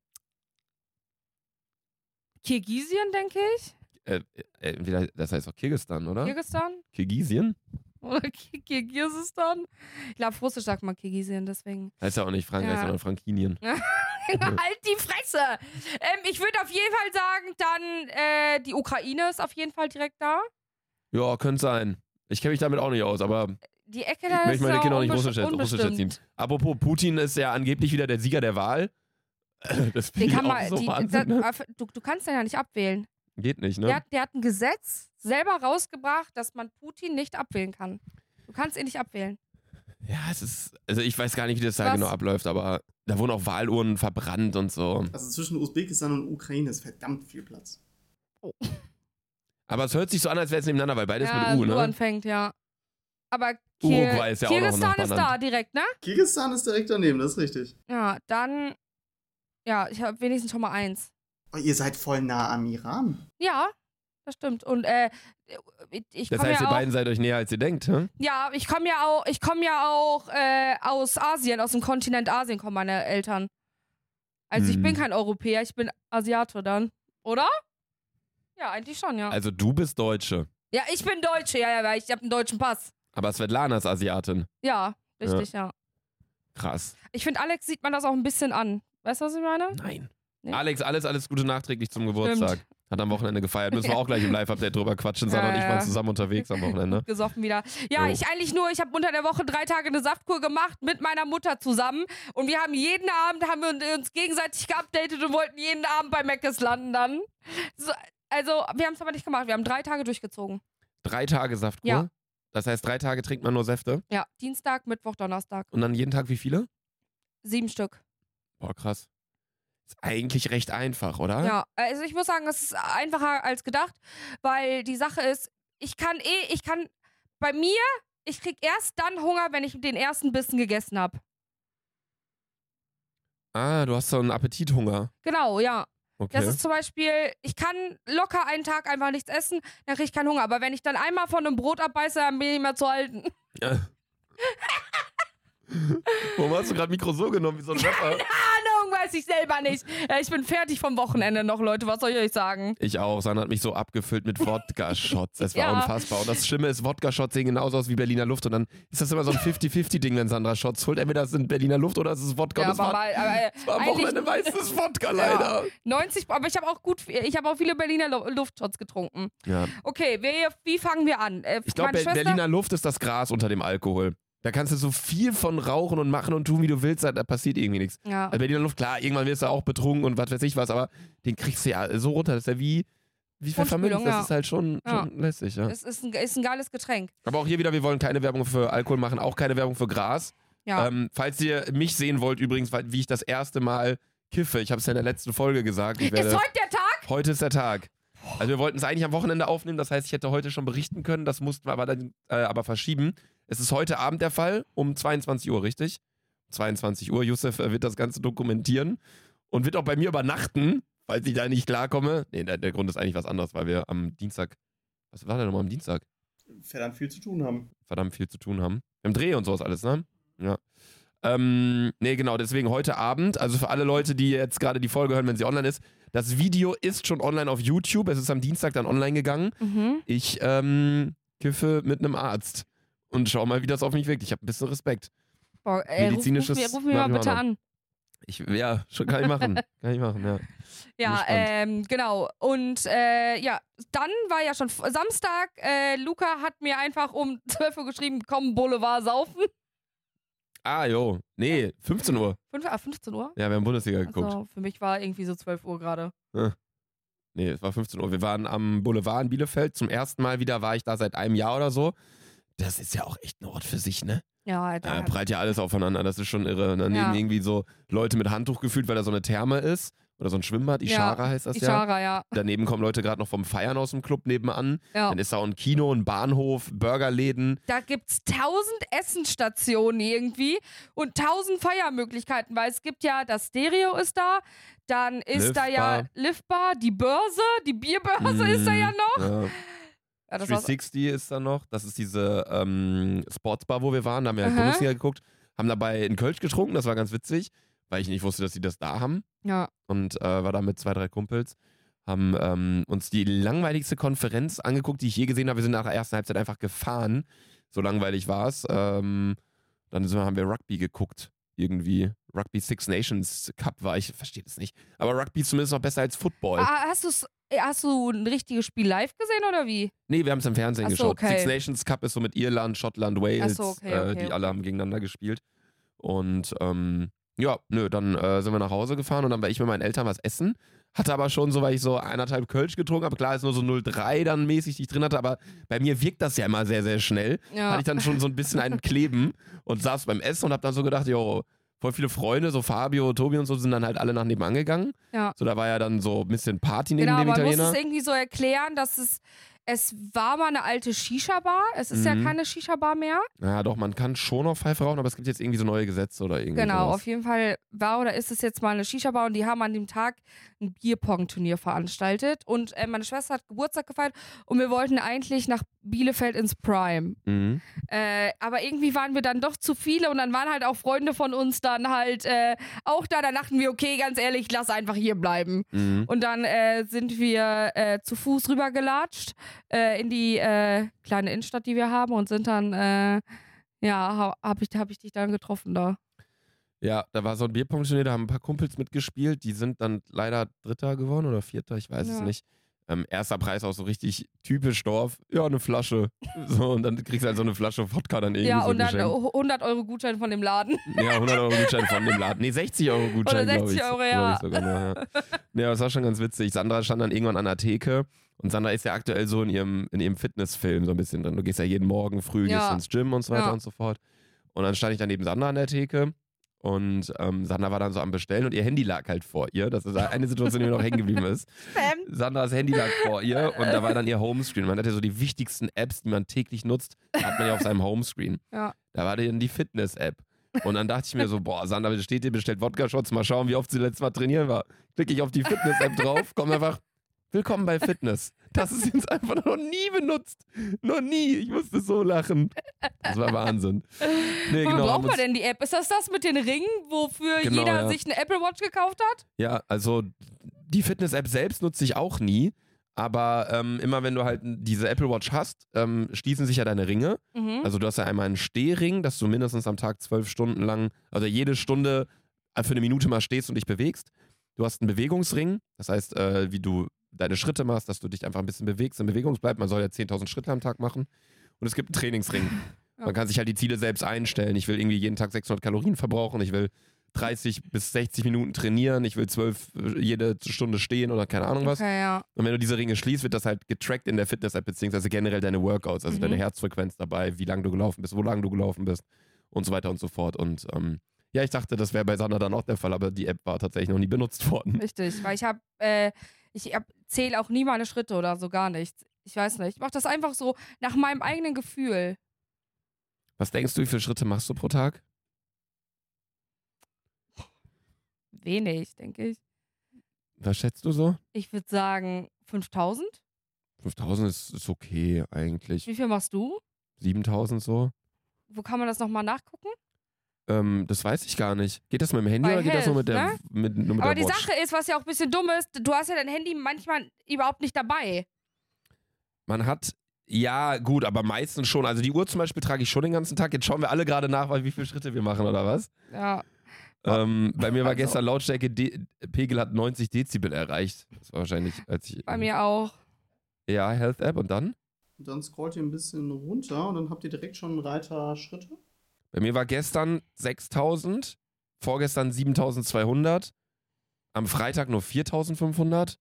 Speaker 1: Kirgisien, denke ich.
Speaker 7: Äh, äh, entweder- das heißt auch Kirgisistan, oder?
Speaker 1: Kirgisistan?
Speaker 7: Kirgisien?
Speaker 1: Oder Ki- Kirgisistan? Ich glaube, auf Russisch sagt man Kirgisien, deswegen.
Speaker 7: Heißt ja auch nicht Frankreich,
Speaker 1: Ja.
Speaker 7: sondern Frankinien.
Speaker 1: Halt die Fresse! Ähm, ich würde auf jeden Fall sagen, dann äh, die Ukraine ist auf jeden Fall direkt da.
Speaker 7: Ja, könnte sein. Ich kenne mich damit auch nicht aus, aber
Speaker 1: Die Ecke
Speaker 7: ich
Speaker 1: da
Speaker 7: möchte
Speaker 1: ist
Speaker 7: meine
Speaker 1: ja
Speaker 7: Kinder auch nicht
Speaker 1: unbesch-
Speaker 7: Russisch, Russisch
Speaker 1: unbestimmt.
Speaker 7: erziehen. Apropos, Putin ist ja angeblich wieder der Sieger der Wahl. Das
Speaker 1: Den
Speaker 7: finde ich
Speaker 1: kann
Speaker 7: auch
Speaker 1: man,
Speaker 7: so
Speaker 1: die,
Speaker 7: Wahnsinn,
Speaker 1: da,
Speaker 7: ne?
Speaker 1: du, du kannst den ja nicht abwählen.
Speaker 7: Geht nicht,
Speaker 1: Der,
Speaker 7: ne?
Speaker 1: hat, der hat ein Gesetz selber rausgebracht, dass man Putin nicht abwählen kann. Du kannst ihn nicht abwählen.
Speaker 7: Ja, es ist, also ich weiß gar nicht, wie das da
Speaker 1: Was?
Speaker 7: genau abläuft, aber da wurden auch Wahlurnen verbrannt und so.
Speaker 8: Also zwischen Usbekistan und Ukraine ist verdammt viel Platz.
Speaker 7: Aber es hört sich so an, als wäre es nebeneinander, weil beides
Speaker 1: ja,
Speaker 7: mit U,
Speaker 1: U
Speaker 7: ne?
Speaker 1: anfängt, ja. Aber
Speaker 7: Uruguay ist ja auch noch ein
Speaker 1: Kirgisistan ist
Speaker 7: Nachbarland.
Speaker 1: da direkt, ne?
Speaker 8: Kirgisistan ist direkt daneben, das ist richtig.
Speaker 1: Ja, dann. Ja, ich habe wenigstens schon mal eins.
Speaker 8: Oh, ihr seid voll nah am Iran.
Speaker 1: Ja, das stimmt. Und äh, ich
Speaker 7: Das
Speaker 1: komme
Speaker 7: heißt,
Speaker 1: ja
Speaker 7: ihr
Speaker 1: auch.
Speaker 7: beiden seid euch näher, als ihr denkt, hä?
Speaker 1: Ja, ich komme ja auch, ich komme ja auch äh, aus Asien, aus dem Kontinent Asien kommen meine Eltern. Also ich
Speaker 7: Hm.
Speaker 1: bin kein Europäer, ich bin Asiate dann. Oder? Ja, eigentlich schon, ja.
Speaker 7: Also du bist Deutsche,
Speaker 1: Ja, ich bin Deutsche, ja, ja, weil ich habe einen deutschen Pass.
Speaker 7: aber Svetlana ist Asiatin.
Speaker 1: Ja, richtig, ja.
Speaker 7: Krass.
Speaker 1: Ich finde, Alex sieht man das auch ein bisschen an. Weißt du, was ich meine?
Speaker 7: Nein.
Speaker 1: Nee.
Speaker 7: Alex, alles, alles Gute nachträglich zum Geburtstag. Hat am Wochenende gefeiert. Müssen wir auch gleich im Live-Update drüber quatschen. Sandra
Speaker 1: Ja,
Speaker 7: und ich
Speaker 1: ja.
Speaker 7: waren zusammen unterwegs am Wochenende.
Speaker 1: Gesoffen wieder. Ja,
Speaker 7: Jo.
Speaker 1: ich eigentlich nur, ich habe unter der Woche drei Tage eine Saftkur gemacht mit meiner Mutter zusammen und wir haben jeden Abend, haben wir uns gegenseitig geupdatet und wollten jeden Abend bei Mc's landen dann. So, also, wir haben es aber nicht gemacht, wir haben drei Tage durchgezogen.
Speaker 7: Drei Tage Saftkur?
Speaker 1: Ja.
Speaker 7: Das heißt, drei Tage trinkt man nur Säfte?
Speaker 1: Ja, Dienstag, Mittwoch, Donnerstag.
Speaker 7: Und dann jeden Tag wie viele?
Speaker 1: Sieben Stück.
Speaker 7: Boah, krass. Ist eigentlich recht einfach, oder?
Speaker 1: Ja, also ich muss sagen, es ist einfacher als gedacht, weil die Sache ist, ich kann eh, ich kann, bei mir, ich krieg erst dann Hunger, wenn ich den ersten Bissen gegessen habe.
Speaker 7: Ah, du hast so einen Appetithunger.
Speaker 1: Genau, ja.
Speaker 7: Okay.
Speaker 1: Das ist zum Beispiel, ich kann locker einen Tag einfach nichts essen, dann krieg ich keinen Hunger. Aber wenn ich dann einmal von einem Brot abbeiße, dann bin ich nicht mehr zu halten.
Speaker 7: Ja. Warum hast du gerade Mikro so genommen wie so ein Rapper?
Speaker 1: Keine Ahnung, weiß ich selber nicht. Ich bin fertig vom Wochenende noch, Leute. Was soll ich euch sagen?
Speaker 7: Ich auch. Sandra hat mich so abgefüllt mit Wodka-Shots. Es war
Speaker 1: Ja.
Speaker 7: unfassbar. Und das Schlimme ist, Wodka-Shots sehen genauso aus wie Berliner Luft. Und dann ist das immer so ein fifty fifty Ding, wenn Sandra Shots holt. Entweder das sind Berliner Luft oder es ist Wodka.
Speaker 1: Ja,
Speaker 7: Und es
Speaker 1: aber
Speaker 7: war,
Speaker 1: mal, aber,
Speaker 7: es war am
Speaker 1: eigentlich-
Speaker 7: Wochenende meistens Wodka, leider.
Speaker 1: neunzig, aber ich habe auch gut, ich habe auch viele Berliner Lu- Luftshots getrunken.
Speaker 7: Ja.
Speaker 1: Okay, wir, wie fangen wir an? Äh,
Speaker 7: Ich glaube,
Speaker 1: meine
Speaker 7: Be
Speaker 1: Schwester-
Speaker 7: Berliner Luft ist das Gras unter dem Alkohol. Da kannst du so viel von rauchen und machen und tun, wie du willst, da passiert irgendwie nichts.
Speaker 1: Ja.
Speaker 7: Also Berliner Luft, klar, irgendwann wirst du auch betrunken und was weiß ich was, aber den kriegst du ja so runter, das ist ja wie, wie Pfefferminz,
Speaker 1: Mundspülung,
Speaker 7: das
Speaker 1: ja.
Speaker 7: ist halt schon,
Speaker 1: Ja.
Speaker 7: schon lässig, ja.
Speaker 1: Es ist ein, ist ein geiles Getränk.
Speaker 7: Aber auch hier wieder, wir wollen keine Werbung für Alkohol machen, auch keine Werbung für Gras.
Speaker 1: Ja.
Speaker 7: Ähm, falls ihr mich sehen wollt übrigens, weil- wie ich das erste Mal kiffe, ich habe es ja in der letzten Folge gesagt. Ich werde,
Speaker 1: ist heute der Tag?
Speaker 7: heute ist der Tag. Also wir wollten es eigentlich am Wochenende aufnehmen, das heißt, ich hätte heute schon berichten können, das mussten wir aber dann äh, aber verschieben. Es ist heute Abend der Fall, um zweiundzwanzig Uhr, richtig? zweiundzwanzig Uhr, Yusuf äh, wird das Ganze dokumentieren und wird auch bei mir übernachten, falls ich da nicht klarkomme. Nee, der, der Grund ist eigentlich was anderes, weil wir am Dienstag, was war denn nochmal am Dienstag?
Speaker 8: Verdammt viel zu tun haben.
Speaker 7: Verdammt viel zu tun haben. Im Dreh und sowas alles, ne? Ja. Ähm, nee, genau, deswegen heute Abend, also für alle Leute, die jetzt gerade die Folge hören, wenn sie online ist, das Video ist schon online auf YouTube, es ist am Dienstag dann online gegangen.
Speaker 1: Mhm.
Speaker 7: Ich ähm, kiffe mit einem Arzt und schau mal, wie das auf mich wirkt. Ich habe ein bisschen Respekt.
Speaker 1: Boah, ey, ruf, ruf,
Speaker 7: Medizinisches
Speaker 1: mir, ruf mir mal bitte
Speaker 7: Marihuana.
Speaker 1: an.
Speaker 7: Ich, ja, schon kann ich machen. Kann ich machen, ja.
Speaker 1: Ja,
Speaker 7: gespannt.
Speaker 1: ähm, genau. Und äh, ja, dann war ja schon F- Samstag. Äh, Luca hat mir einfach um zwölf Uhr geschrieben, komm, Boulevard saufen.
Speaker 7: Ah, jo. Nee, fünfzehn Uhr.
Speaker 1: fünf, ah, fünfzehn Uhr?
Speaker 7: Ja, wir haben Bundesliga geguckt.
Speaker 1: Also, für mich war irgendwie so zwölf Uhr gerade.
Speaker 7: Nee, es war fünfzehn Uhr. Wir waren am Boulevard in Bielefeld. Zum ersten Mal wieder war ich da seit einem Jahr oder so. Das ist ja auch echt ein Ort für sich, ne?
Speaker 1: Ja,
Speaker 7: Da
Speaker 1: da,
Speaker 7: prallt ja alles aufeinander. Das ist schon irre. Daneben
Speaker 1: Ja.
Speaker 7: irgendwie so Leute mit Handtuch gefühlt, weil da so eine Therme ist. Oder so ein Schwimmbad. Ishara heißt das ja.
Speaker 1: Ishara, ja.
Speaker 7: Daneben kommen Leute gerade noch vom Feiern aus dem Club nebenan.
Speaker 1: ja.
Speaker 7: Dann ist da auch ein Kino, ein Bahnhof, Burgerläden.
Speaker 1: Da gibt's tausend Essensstationen irgendwie und tausend Feiermöglichkeiten, weil es gibt ja, das Stereo ist da, dann ist
Speaker 7: Live
Speaker 1: da ja
Speaker 7: Bar.
Speaker 1: Live Bar, die Börse, die Bierbörse ist da ja noch.
Speaker 7: Ja.
Speaker 1: Ja, das war's.
Speaker 7: dreihundertsechzig ist da noch. Das ist diese ähm, Sportsbar, wo wir waren. Da haben wir halt
Speaker 1: Aha.
Speaker 7: Bundesliga geguckt. Haben dabei einen Kölsch getrunken. Das war ganz witzig, weil ich nicht wusste, dass sie das da haben.
Speaker 1: Ja.
Speaker 7: Und äh, war da mit zwei, drei Kumpels. Haben ähm, uns die langweiligste Konferenz angeguckt, die ich je gesehen habe. Wir sind nach der ersten Halbzeit einfach gefahren. So langweilig war es. Ähm, dann sind wir, haben wir Rugby geguckt. Irgendwie. Rugby Six Nations Cup war. Ich verstehe das nicht. Aber Rugby ist zumindest noch besser als Football.
Speaker 1: Ah, hast, du's, hast du ein richtiges Spiel live gesehen oder wie?
Speaker 7: Nee, wir haben es im Fernsehen
Speaker 1: Ach so,
Speaker 7: geschaut.
Speaker 1: okay.
Speaker 7: Six Nations Cup ist so mit Irland, Schottland, Wales.
Speaker 1: Ach so, okay,
Speaker 7: äh,
Speaker 1: okay,
Speaker 7: die alle
Speaker 1: okay.
Speaker 7: haben gegeneinander gespielt. Und ähm, ja, nö, dann äh, sind wir nach Hause gefahren und dann war ich mit meinen Eltern was essen. Hatte aber schon so, weil ich so eineinhalb Kölsch getrunken habe. Klar ist nur so null Komma drei dann mäßig, die ich drin hatte, aber bei mir wirkt das ja immer sehr, sehr schnell.
Speaker 1: Ja.
Speaker 7: Hatte ich dann schon so ein bisschen einen Kleben und saß beim Essen und hab dann so gedacht, jo, voll viele Freunde, so Fabio, Tobi und so, sind dann halt alle nach nebenan gegangen.
Speaker 1: Ja.
Speaker 7: So, da war ja dann so ein bisschen Party neben
Speaker 1: Genau,
Speaker 7: dem
Speaker 1: man muss
Speaker 7: Italiener.
Speaker 1: es irgendwie so erklären, dass es, es war mal eine alte Shisha-Bar. Es ist ja
Speaker 7: Mhm.
Speaker 1: keine Shisha-Bar mehr.
Speaker 7: Ja, doch, man kann schon auf Pfeife rauchen, aber es gibt jetzt irgendwie so neue Gesetze oder irgendwie
Speaker 1: Genau,
Speaker 7: sowas.
Speaker 1: auf jeden Fall war oder ist es jetzt mal eine Shisha-Bar und die haben an dem Tag ein Bierpong-Turnier veranstaltet und äh, meine Schwester hat Geburtstag gefeiert und wir wollten eigentlich nach Bielefeld ins Prime.
Speaker 7: Mhm.
Speaker 1: Äh, aber irgendwie waren wir dann doch zu viele und dann waren halt auch Freunde von uns dann halt äh, auch da. Da dachten wir, okay, ganz ehrlich, lass einfach hier bleiben.
Speaker 7: Mhm.
Speaker 1: Und dann äh, sind wir äh, zu Fuß rübergelatscht äh, in die äh, kleine Innenstadt, die wir haben und sind dann, äh, ja, ha, hab ich, hab ich dich dann getroffen da.
Speaker 7: Ja, da war so ein Bierpong-Turnier, da haben ein paar Kumpels mitgespielt, die sind dann leider Dritter geworden oder Vierter, ich weiß es
Speaker 1: Ja.
Speaker 7: nicht. Ähm, erster Preis auch so richtig typisch Dorf, ja, eine Flasche. So, und dann kriegst du halt so eine Flasche Wodka dann irgendwie
Speaker 1: Ja,
Speaker 7: so
Speaker 1: und dann
Speaker 7: geschenkt.
Speaker 1: hundert Euro Gutschein von dem Laden.
Speaker 7: Ja, hundert Euro Gutschein von dem Laden. Nee, sechzig Euro Gutschein,
Speaker 1: Oder
Speaker 7: glaube ich.
Speaker 1: sechzig Euro,
Speaker 7: glaub
Speaker 1: ja.
Speaker 7: ich sogar, ja. Ja, das war schon ganz witzig. Sandra stand dann irgendwann an der Theke Und Sandra ist ja aktuell so in ihrem, in ihrem Fitnessfilm so ein bisschen drin. Du gehst ja jeden Morgen früh,
Speaker 1: Ja.
Speaker 7: gehst ins Gym und so weiter
Speaker 1: Ja.
Speaker 7: und so fort. Und dann stand ich dann neben Sandra an der Theke und ähm, Sandra war dann so am Bestellen und ihr Handy lag halt vor ihr. Das ist eine Situation, die mir noch hängen geblieben ist. Sandras Handy lag vor ihr und da war dann ihr Homescreen. Man hat ja so die wichtigsten Apps, die man täglich nutzt, hat man ja auf seinem Homescreen.
Speaker 1: Ja.
Speaker 7: Da war dann die Fitness-App. Und dann dachte ich mir so, boah, Sandra steht hier, bestellt Wodka-Shots, mal schauen, wie oft sie letztes Mal trainieren war. Klicke ich auf die Fitness-App drauf, komme einfach, willkommen bei Fitness. Das ist jetzt einfach noch nie benutzt. Noch nie. Ich musste so lachen. Das war Wahnsinn. Nee,
Speaker 1: Wofür
Speaker 7: genau,
Speaker 1: braucht
Speaker 7: haben
Speaker 1: man
Speaker 7: uns-
Speaker 1: denn die App? Ist das das mit den Ringen, wofür
Speaker 7: Genau,
Speaker 1: jeder
Speaker 7: ja.
Speaker 1: sich eine Apple Watch gekauft hat?
Speaker 7: Ja, also die Fitness-App selbst nutze ich auch nie. Aber ähm, immer wenn du halt diese Apple Watch hast, ähm, schließen sich ja deine Ringe.
Speaker 1: Mhm.
Speaker 7: Also du hast ja einmal einen Stehring, dass du mindestens am Tag zwölf Stunden lang, also jede Stunde für eine Minute mal stehst und dich bewegst. Du hast einen Bewegungsring, das heißt, äh, wie du deine Schritte machst, dass du dich einfach ein bisschen bewegst, in Bewegung bleibst. Man soll ja zehntausend Schritte am Tag machen. Und es gibt einen Trainingsring.
Speaker 1: Ja.
Speaker 7: Man kann sich halt die Ziele selbst einstellen. Ich will irgendwie jeden Tag sechshundert Kalorien verbrauchen. Ich will dreißig bis sechzig Minuten trainieren. Ich will zwölf jede Stunde stehen oder keine Ahnung was.
Speaker 1: Okay, ja.
Speaker 7: Und wenn du diese Ringe schließt, wird das halt getrackt in der Fitness-App, beziehungsweise generell deine Workouts, also
Speaker 1: Mhm.
Speaker 7: deine Herzfrequenz dabei, wie lange du gelaufen bist, wo lange du gelaufen bist und so weiter und so fort. Und ähm, ja, ich dachte, das wäre bei Sandra dann auch der Fall, aber die App war tatsächlich noch nie benutzt worden.
Speaker 1: Richtig, weil ich habe, äh, ich hab, zähle auch nie meine Schritte oder so, gar nichts. Ich weiß nicht. Ich mache das einfach so nach meinem eigenen Gefühl.
Speaker 7: Was denkst du, wie viele Schritte machst du pro Tag?
Speaker 1: Wenig, denke ich.
Speaker 7: Was schätzt du so?
Speaker 1: Ich würde sagen fünftausend.
Speaker 7: fünftausend ist, ist okay eigentlich.
Speaker 1: Wie viel machst du?
Speaker 7: siebentausend so?
Speaker 1: Wo kann man das nochmal nachgucken?
Speaker 7: Ähm, das weiß ich gar nicht. Geht das mit dem Handy
Speaker 1: Bei
Speaker 7: oder geht das nur mit der,
Speaker 1: Health,
Speaker 7: mit, nur mit
Speaker 1: Aber
Speaker 7: der
Speaker 1: die
Speaker 7: Watch?
Speaker 1: Sache ist, was ja auch ein bisschen dumm ist, du hast ja dein Handy manchmal überhaupt nicht dabei.
Speaker 7: Man hat, ja gut, aber meistens schon. Also die Uhr zum Beispiel trage ich schon den ganzen Tag. Jetzt schauen wir alle gerade nach, weil wie viele Schritte wir machen oder was?
Speaker 1: Ja.
Speaker 7: Ähm, bei mir war
Speaker 1: Also.
Speaker 7: gestern Lautstärke-Pegel hat neunzig Dezibel erreicht. Das war wahrscheinlich, als ich...
Speaker 1: Bei mir auch.
Speaker 7: Ja, Health App und dann?
Speaker 8: Und dann scrollt ihr ein bisschen runter und dann habt ihr direkt schon einen Reiter Schritte.
Speaker 7: Bei mir war gestern sechstausend, vorgestern siebentausendzweihundert, am Freitag nur viertausendfünfhundert.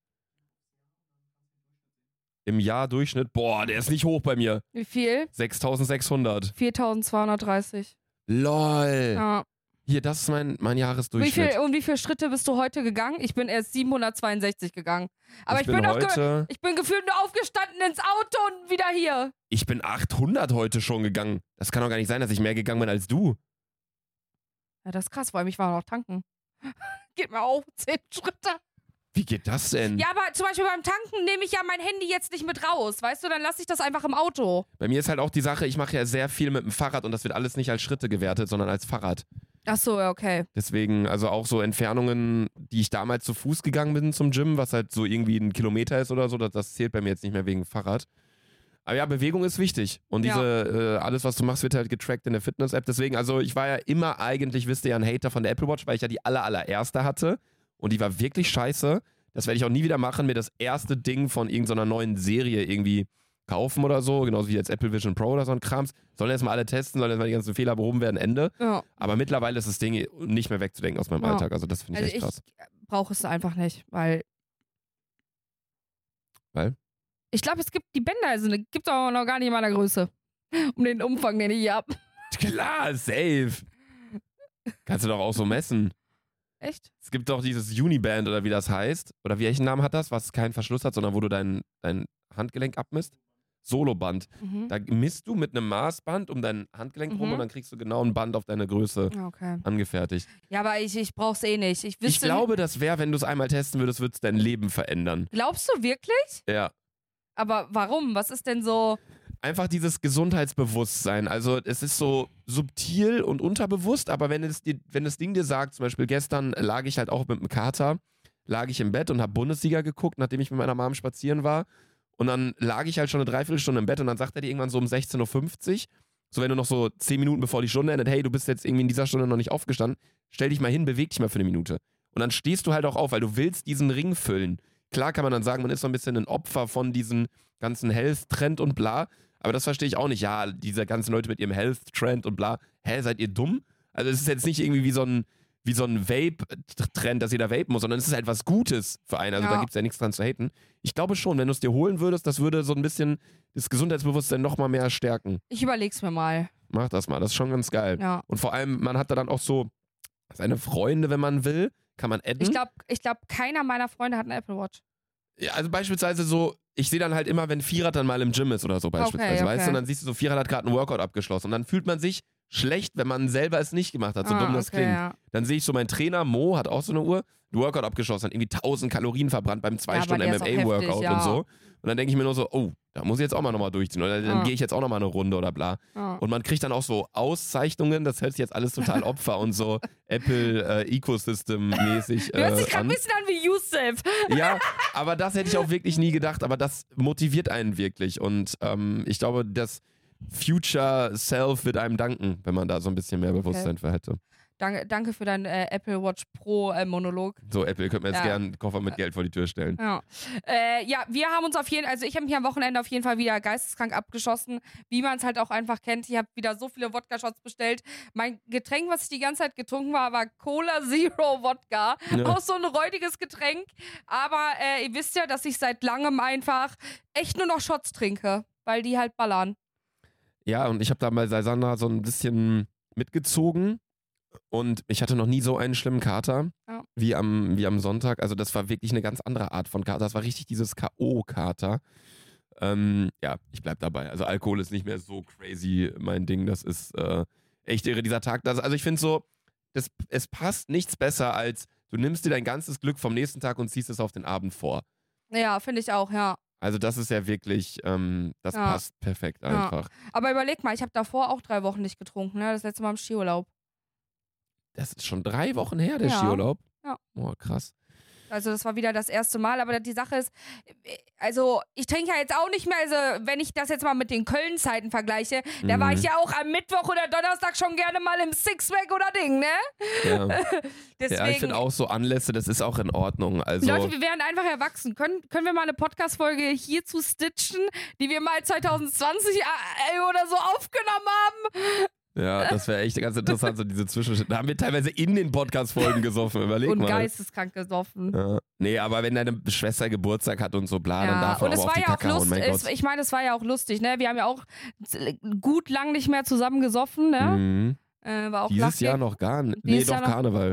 Speaker 7: Im Jahr Durchschnitt, boah, der ist nicht hoch bei mir.
Speaker 1: Wie viel?
Speaker 7: sechstausendsechshundert.
Speaker 1: viertausendzweihundertdreißig.
Speaker 7: Lol.
Speaker 1: Ja.
Speaker 7: Hier, das ist mein, mein
Speaker 1: Wie
Speaker 7: Jahresdurchschnitt.
Speaker 1: viel, um wie viele Schritte bist du heute gegangen? Ich bin erst siebenhundertzweiundsechzig gegangen. Aber ich,
Speaker 7: bin
Speaker 1: bin, doch ge
Speaker 7: heute,
Speaker 1: ich bin gefühlt nur aufgestanden ins Auto und wieder hier.
Speaker 7: ich bin achthundert heute schon gegangen. Das kann doch gar nicht sein, dass ich mehr gegangen bin als du.
Speaker 1: Ja, das ist krass, weil ich war noch tanken. Geht mir auch zehn Schritte.
Speaker 7: Wie geht das denn?
Speaker 1: Ja, aber zum Beispiel beim Tanken nehme ich ja mein Handy jetzt nicht mit raus. Weißt du, dann lasse ich das einfach im Auto.
Speaker 7: Bei mir ist halt auch die Sache, ich mache ja sehr viel mit dem Fahrrad und das wird alles nicht als Schritte gewertet, sondern als Fahrrad.
Speaker 1: Ach so, ja, okay.
Speaker 7: Deswegen, also auch so Entfernungen, die ich damals zu Fuß gegangen bin zum Gym, was halt so irgendwie ein Kilometer ist oder so, das, das zählt bei mir jetzt nicht mehr wegen Fahrrad. Aber ja, Bewegung ist wichtig. Und
Speaker 1: Ja.
Speaker 7: diese, äh, alles, was du machst, wird halt getrackt in der Fitness-App. Deswegen, also ich war ja immer eigentlich, wisst ihr ja, ein Hater von der Apple Watch, weil ich ja die aller, allererste hatte. Und die war wirklich scheiße. Das werde ich auch nie wieder machen, mir das erste Ding von irgendeiner neuen Serie irgendwie kaufen oder so. Genauso wie jetzt Apple Vision Pro oder so ein Krams. Sollen erstmal alle testen, sollen erstmal die ganzen Fehler behoben werden, Ende.
Speaker 1: Ja.
Speaker 7: Aber mittlerweile ist das Ding nicht mehr wegzudenken aus meinem
Speaker 1: Ja.
Speaker 7: Alltag. Also das finde ich
Speaker 1: Also
Speaker 7: echt krass.
Speaker 1: ich brauche es einfach nicht, weil.
Speaker 7: Weil?
Speaker 1: Ich glaube, es gibt die Bänder, also gibt es auch noch gar nicht in meiner Größe. Um den Umfang, den ich hier habe.
Speaker 7: Klar, safe. Kannst du doch auch so messen.
Speaker 1: Echt?
Speaker 7: Es gibt doch dieses Uniband oder wie das heißt. Oder wie welchen Namen hat das, was keinen Verschluss hat, sondern wo du dein, dein Handgelenk abmisst? Soloband.
Speaker 1: Mhm.
Speaker 7: Da misst du mit einem Maßband um dein Handgelenk rum
Speaker 1: Mhm.
Speaker 7: und dann kriegst du genau ein Band auf deine Größe
Speaker 1: Okay.
Speaker 7: angefertigt.
Speaker 1: Ja, aber ich, ich brauch's eh nicht. Ich,
Speaker 7: Ich
Speaker 1: wüsste,
Speaker 7: glaube, das wäre, wenn du es einmal testen würdest, würde es dein Leben verändern.
Speaker 1: Glaubst du wirklich?
Speaker 7: Ja.
Speaker 1: Aber warum? Was ist denn so.
Speaker 7: Einfach dieses Gesundheitsbewusstsein. Also es ist so subtil und unterbewusst, aber wenn, es dir, wenn das Ding dir sagt, zum Beispiel gestern lag ich halt auch mit einem Kater, lag ich im Bett und habe Bundesliga geguckt, nachdem ich mit meiner Mom spazieren war. Und dann lag ich halt schon eine Dreiviertelstunde im Bett und dann sagt er dir irgendwann so um sechzehn Uhr fünfzig, so wenn du noch so zehn Minuten bevor die Stunde endet, hey, du bist jetzt irgendwie in dieser Stunde noch nicht aufgestanden, stell dich mal hin, beweg dich mal für eine Minute. Und dann stehst du halt auch auf, weil du willst diesen Ring füllen. Klar kann man dann sagen, man ist so ein bisschen ein Opfer von diesem ganzen Health-Trend und bla, aber das verstehe ich auch nicht. Ja, diese ganzen Leute mit ihrem Health-Trend und bla, hä, seid ihr dumm? Also es ist jetzt nicht irgendwie wie so ein, wie so ein Vape-Trend, dass jeder vapen muss, sondern es ist halt was Gutes für einen. Also
Speaker 1: Ja.
Speaker 7: da gibt es ja nichts dran zu haten. Ich glaube schon, wenn du es dir holen würdest, das würde so ein bisschen das Gesundheitsbewusstsein noch mal mehr stärken.
Speaker 1: Ich überleg's mir mal.
Speaker 7: Mach das mal, das ist schon ganz geil.
Speaker 1: Ja.
Speaker 7: Und vor allem, man hat da dann auch so seine Freunde, wenn man will, kann man adden.
Speaker 1: Ich glaube, ich glaub, keiner meiner Freunde hat eine Apple Watch.
Speaker 7: Ja, also beispielsweise so, ich sehe dann halt immer, wenn Vierrad dann mal im Gym ist oder so beispielsweise,
Speaker 1: okay.
Speaker 7: weißt du, und dann siehst du so, Vierrad hat gerade einen Workout abgeschlossen und dann fühlt man sich schlecht, wenn man selber es nicht gemacht hat, so
Speaker 1: ah,
Speaker 7: dumm das
Speaker 1: okay,
Speaker 7: klingt.
Speaker 1: Ja.
Speaker 7: Dann sehe ich so, mein Trainer Mo hat auch so eine Uhr, einen Workout abgeschlossen, hat irgendwie tausend Kalorien verbrannt beim zwei
Speaker 1: Ja, aber
Speaker 7: Stunden
Speaker 1: der ist auch
Speaker 7: M M A-Workout
Speaker 1: heftig, ja.
Speaker 7: und so. Und dann denke ich mir nur so, oh, da muss ich jetzt auch mal nochmal durchziehen oder dann
Speaker 1: Ja.
Speaker 7: gehe ich jetzt auch nochmal eine Runde oder bla.
Speaker 1: Ja.
Speaker 7: Und man kriegt dann auch so Auszeichnungen, das hört sich jetzt alles total Opfer und so Apple äh, Ecosystem-mäßig
Speaker 1: Du hörst
Speaker 7: äh,
Speaker 1: dich gerade
Speaker 7: an.
Speaker 1: ein bisschen an wie Yusuf.
Speaker 7: Ja, aber das hätte ich auch wirklich nie gedacht, aber das motiviert einen wirklich und ähm, ich glaube, das Future Self wird einem danken, wenn man da so ein bisschen mehr Bewusstsein für hätte.
Speaker 1: Danke, danke für deinen äh, Apple Watch Pro äh, Monolog.
Speaker 7: So, Apple, ihr könnt mir jetzt
Speaker 1: Ja.
Speaker 7: gerne einen Koffer mit Geld vor die Tür stellen.
Speaker 1: Ja. Äh, ja, wir haben uns auf jeden Fall, also ich habe mich am Wochenende auf jeden Fall wieder geisteskrank abgeschossen, wie man es halt auch einfach kennt. Ich habe wieder so viele Wodka-Shots bestellt. Mein Getränk, was ich die ganze Zeit getrunken war, war Cola Zero Wodka.
Speaker 7: Ja.
Speaker 1: Auch so ein räudiges Getränk. Aber äh, ihr wisst ja, dass ich seit langem einfach echt nur noch Shots trinke, weil die halt ballern.
Speaker 7: Ja, und ich habe da mal bei Sandra so ein bisschen mitgezogen und ich hatte noch nie so einen schlimmen Kater
Speaker 1: Ja.
Speaker 7: wie, am, wie am Sonntag. Also das war wirklich eine ganz andere Art von Kater. Das war richtig dieses K O-Kater. Ähm, ja, ich bleib dabei. Also Alkohol ist nicht mehr so crazy mein Ding. Das ist äh, echt irre, dieser Tag. Das, also ich finde so, das, es passt nichts besser als du nimmst dir dein ganzes Glück vom nächsten Tag und ziehst es auf den Abend vor.
Speaker 1: Ja, finde ich auch, ja.
Speaker 7: Also das ist ja wirklich, ähm, das
Speaker 1: Ja.
Speaker 7: passt perfekt
Speaker 1: Ja.
Speaker 7: einfach.
Speaker 1: Aber überleg mal, ich habe davor auch drei Wochen nicht getrunken, ne? Das letzte Mal im Skiurlaub.
Speaker 7: Das ist schon drei Wochen her, der
Speaker 1: Ja.
Speaker 7: Skiurlaub.
Speaker 1: Ja.
Speaker 7: Oh, krass.
Speaker 1: Also das war wieder das erste Mal, aber die Sache ist, also ich trinke ja jetzt auch nicht mehr, also wenn ich das jetzt mal mit den Köln-Zeiten vergleiche, da
Speaker 7: Mhm.
Speaker 1: war ich ja auch am Mittwoch oder Donnerstag schon gerne mal im Sixpack oder Ding, ne?
Speaker 7: Ja,
Speaker 1: Deswegen,
Speaker 7: ja ich finde auch so Anlässe, das ist auch in Ordnung. Also,
Speaker 1: Leute, wir werden einfach erwachsen. Können, können wir mal eine Podcast-Folge hierzu stitchen, die wir mal zwanzig zwanzig äh, oder so aufgenommen haben?
Speaker 7: ja, das wäre echt ganz interessant, so diese Zwischenschritte. Da haben wir teilweise in den Podcast-Folgen gesoffen, überleg
Speaker 1: Und
Speaker 7: mal.
Speaker 1: geisteskrank gesoffen.
Speaker 7: Ja. Nee, aber wenn deine Schwester Geburtstag hat und so bla, dann
Speaker 1: Ja,
Speaker 7: darf man
Speaker 1: und es
Speaker 7: aber auf
Speaker 1: war
Speaker 7: die
Speaker 1: ja auch
Speaker 7: Kacke hauen,
Speaker 1: lustig.
Speaker 7: mein
Speaker 1: Es,
Speaker 7: Gott.
Speaker 1: ich meine, es war ja auch lustig, ne? Wir haben ja auch gut lang nicht mehr zusammen gesoffen, ne?
Speaker 7: Mhm.
Speaker 1: Äh, war auch
Speaker 7: Dieses
Speaker 1: lustig.
Speaker 7: Jahr noch gar nicht. Nee,
Speaker 1: Dieses
Speaker 7: doch,
Speaker 1: Jahr noch-
Speaker 7: Karneval.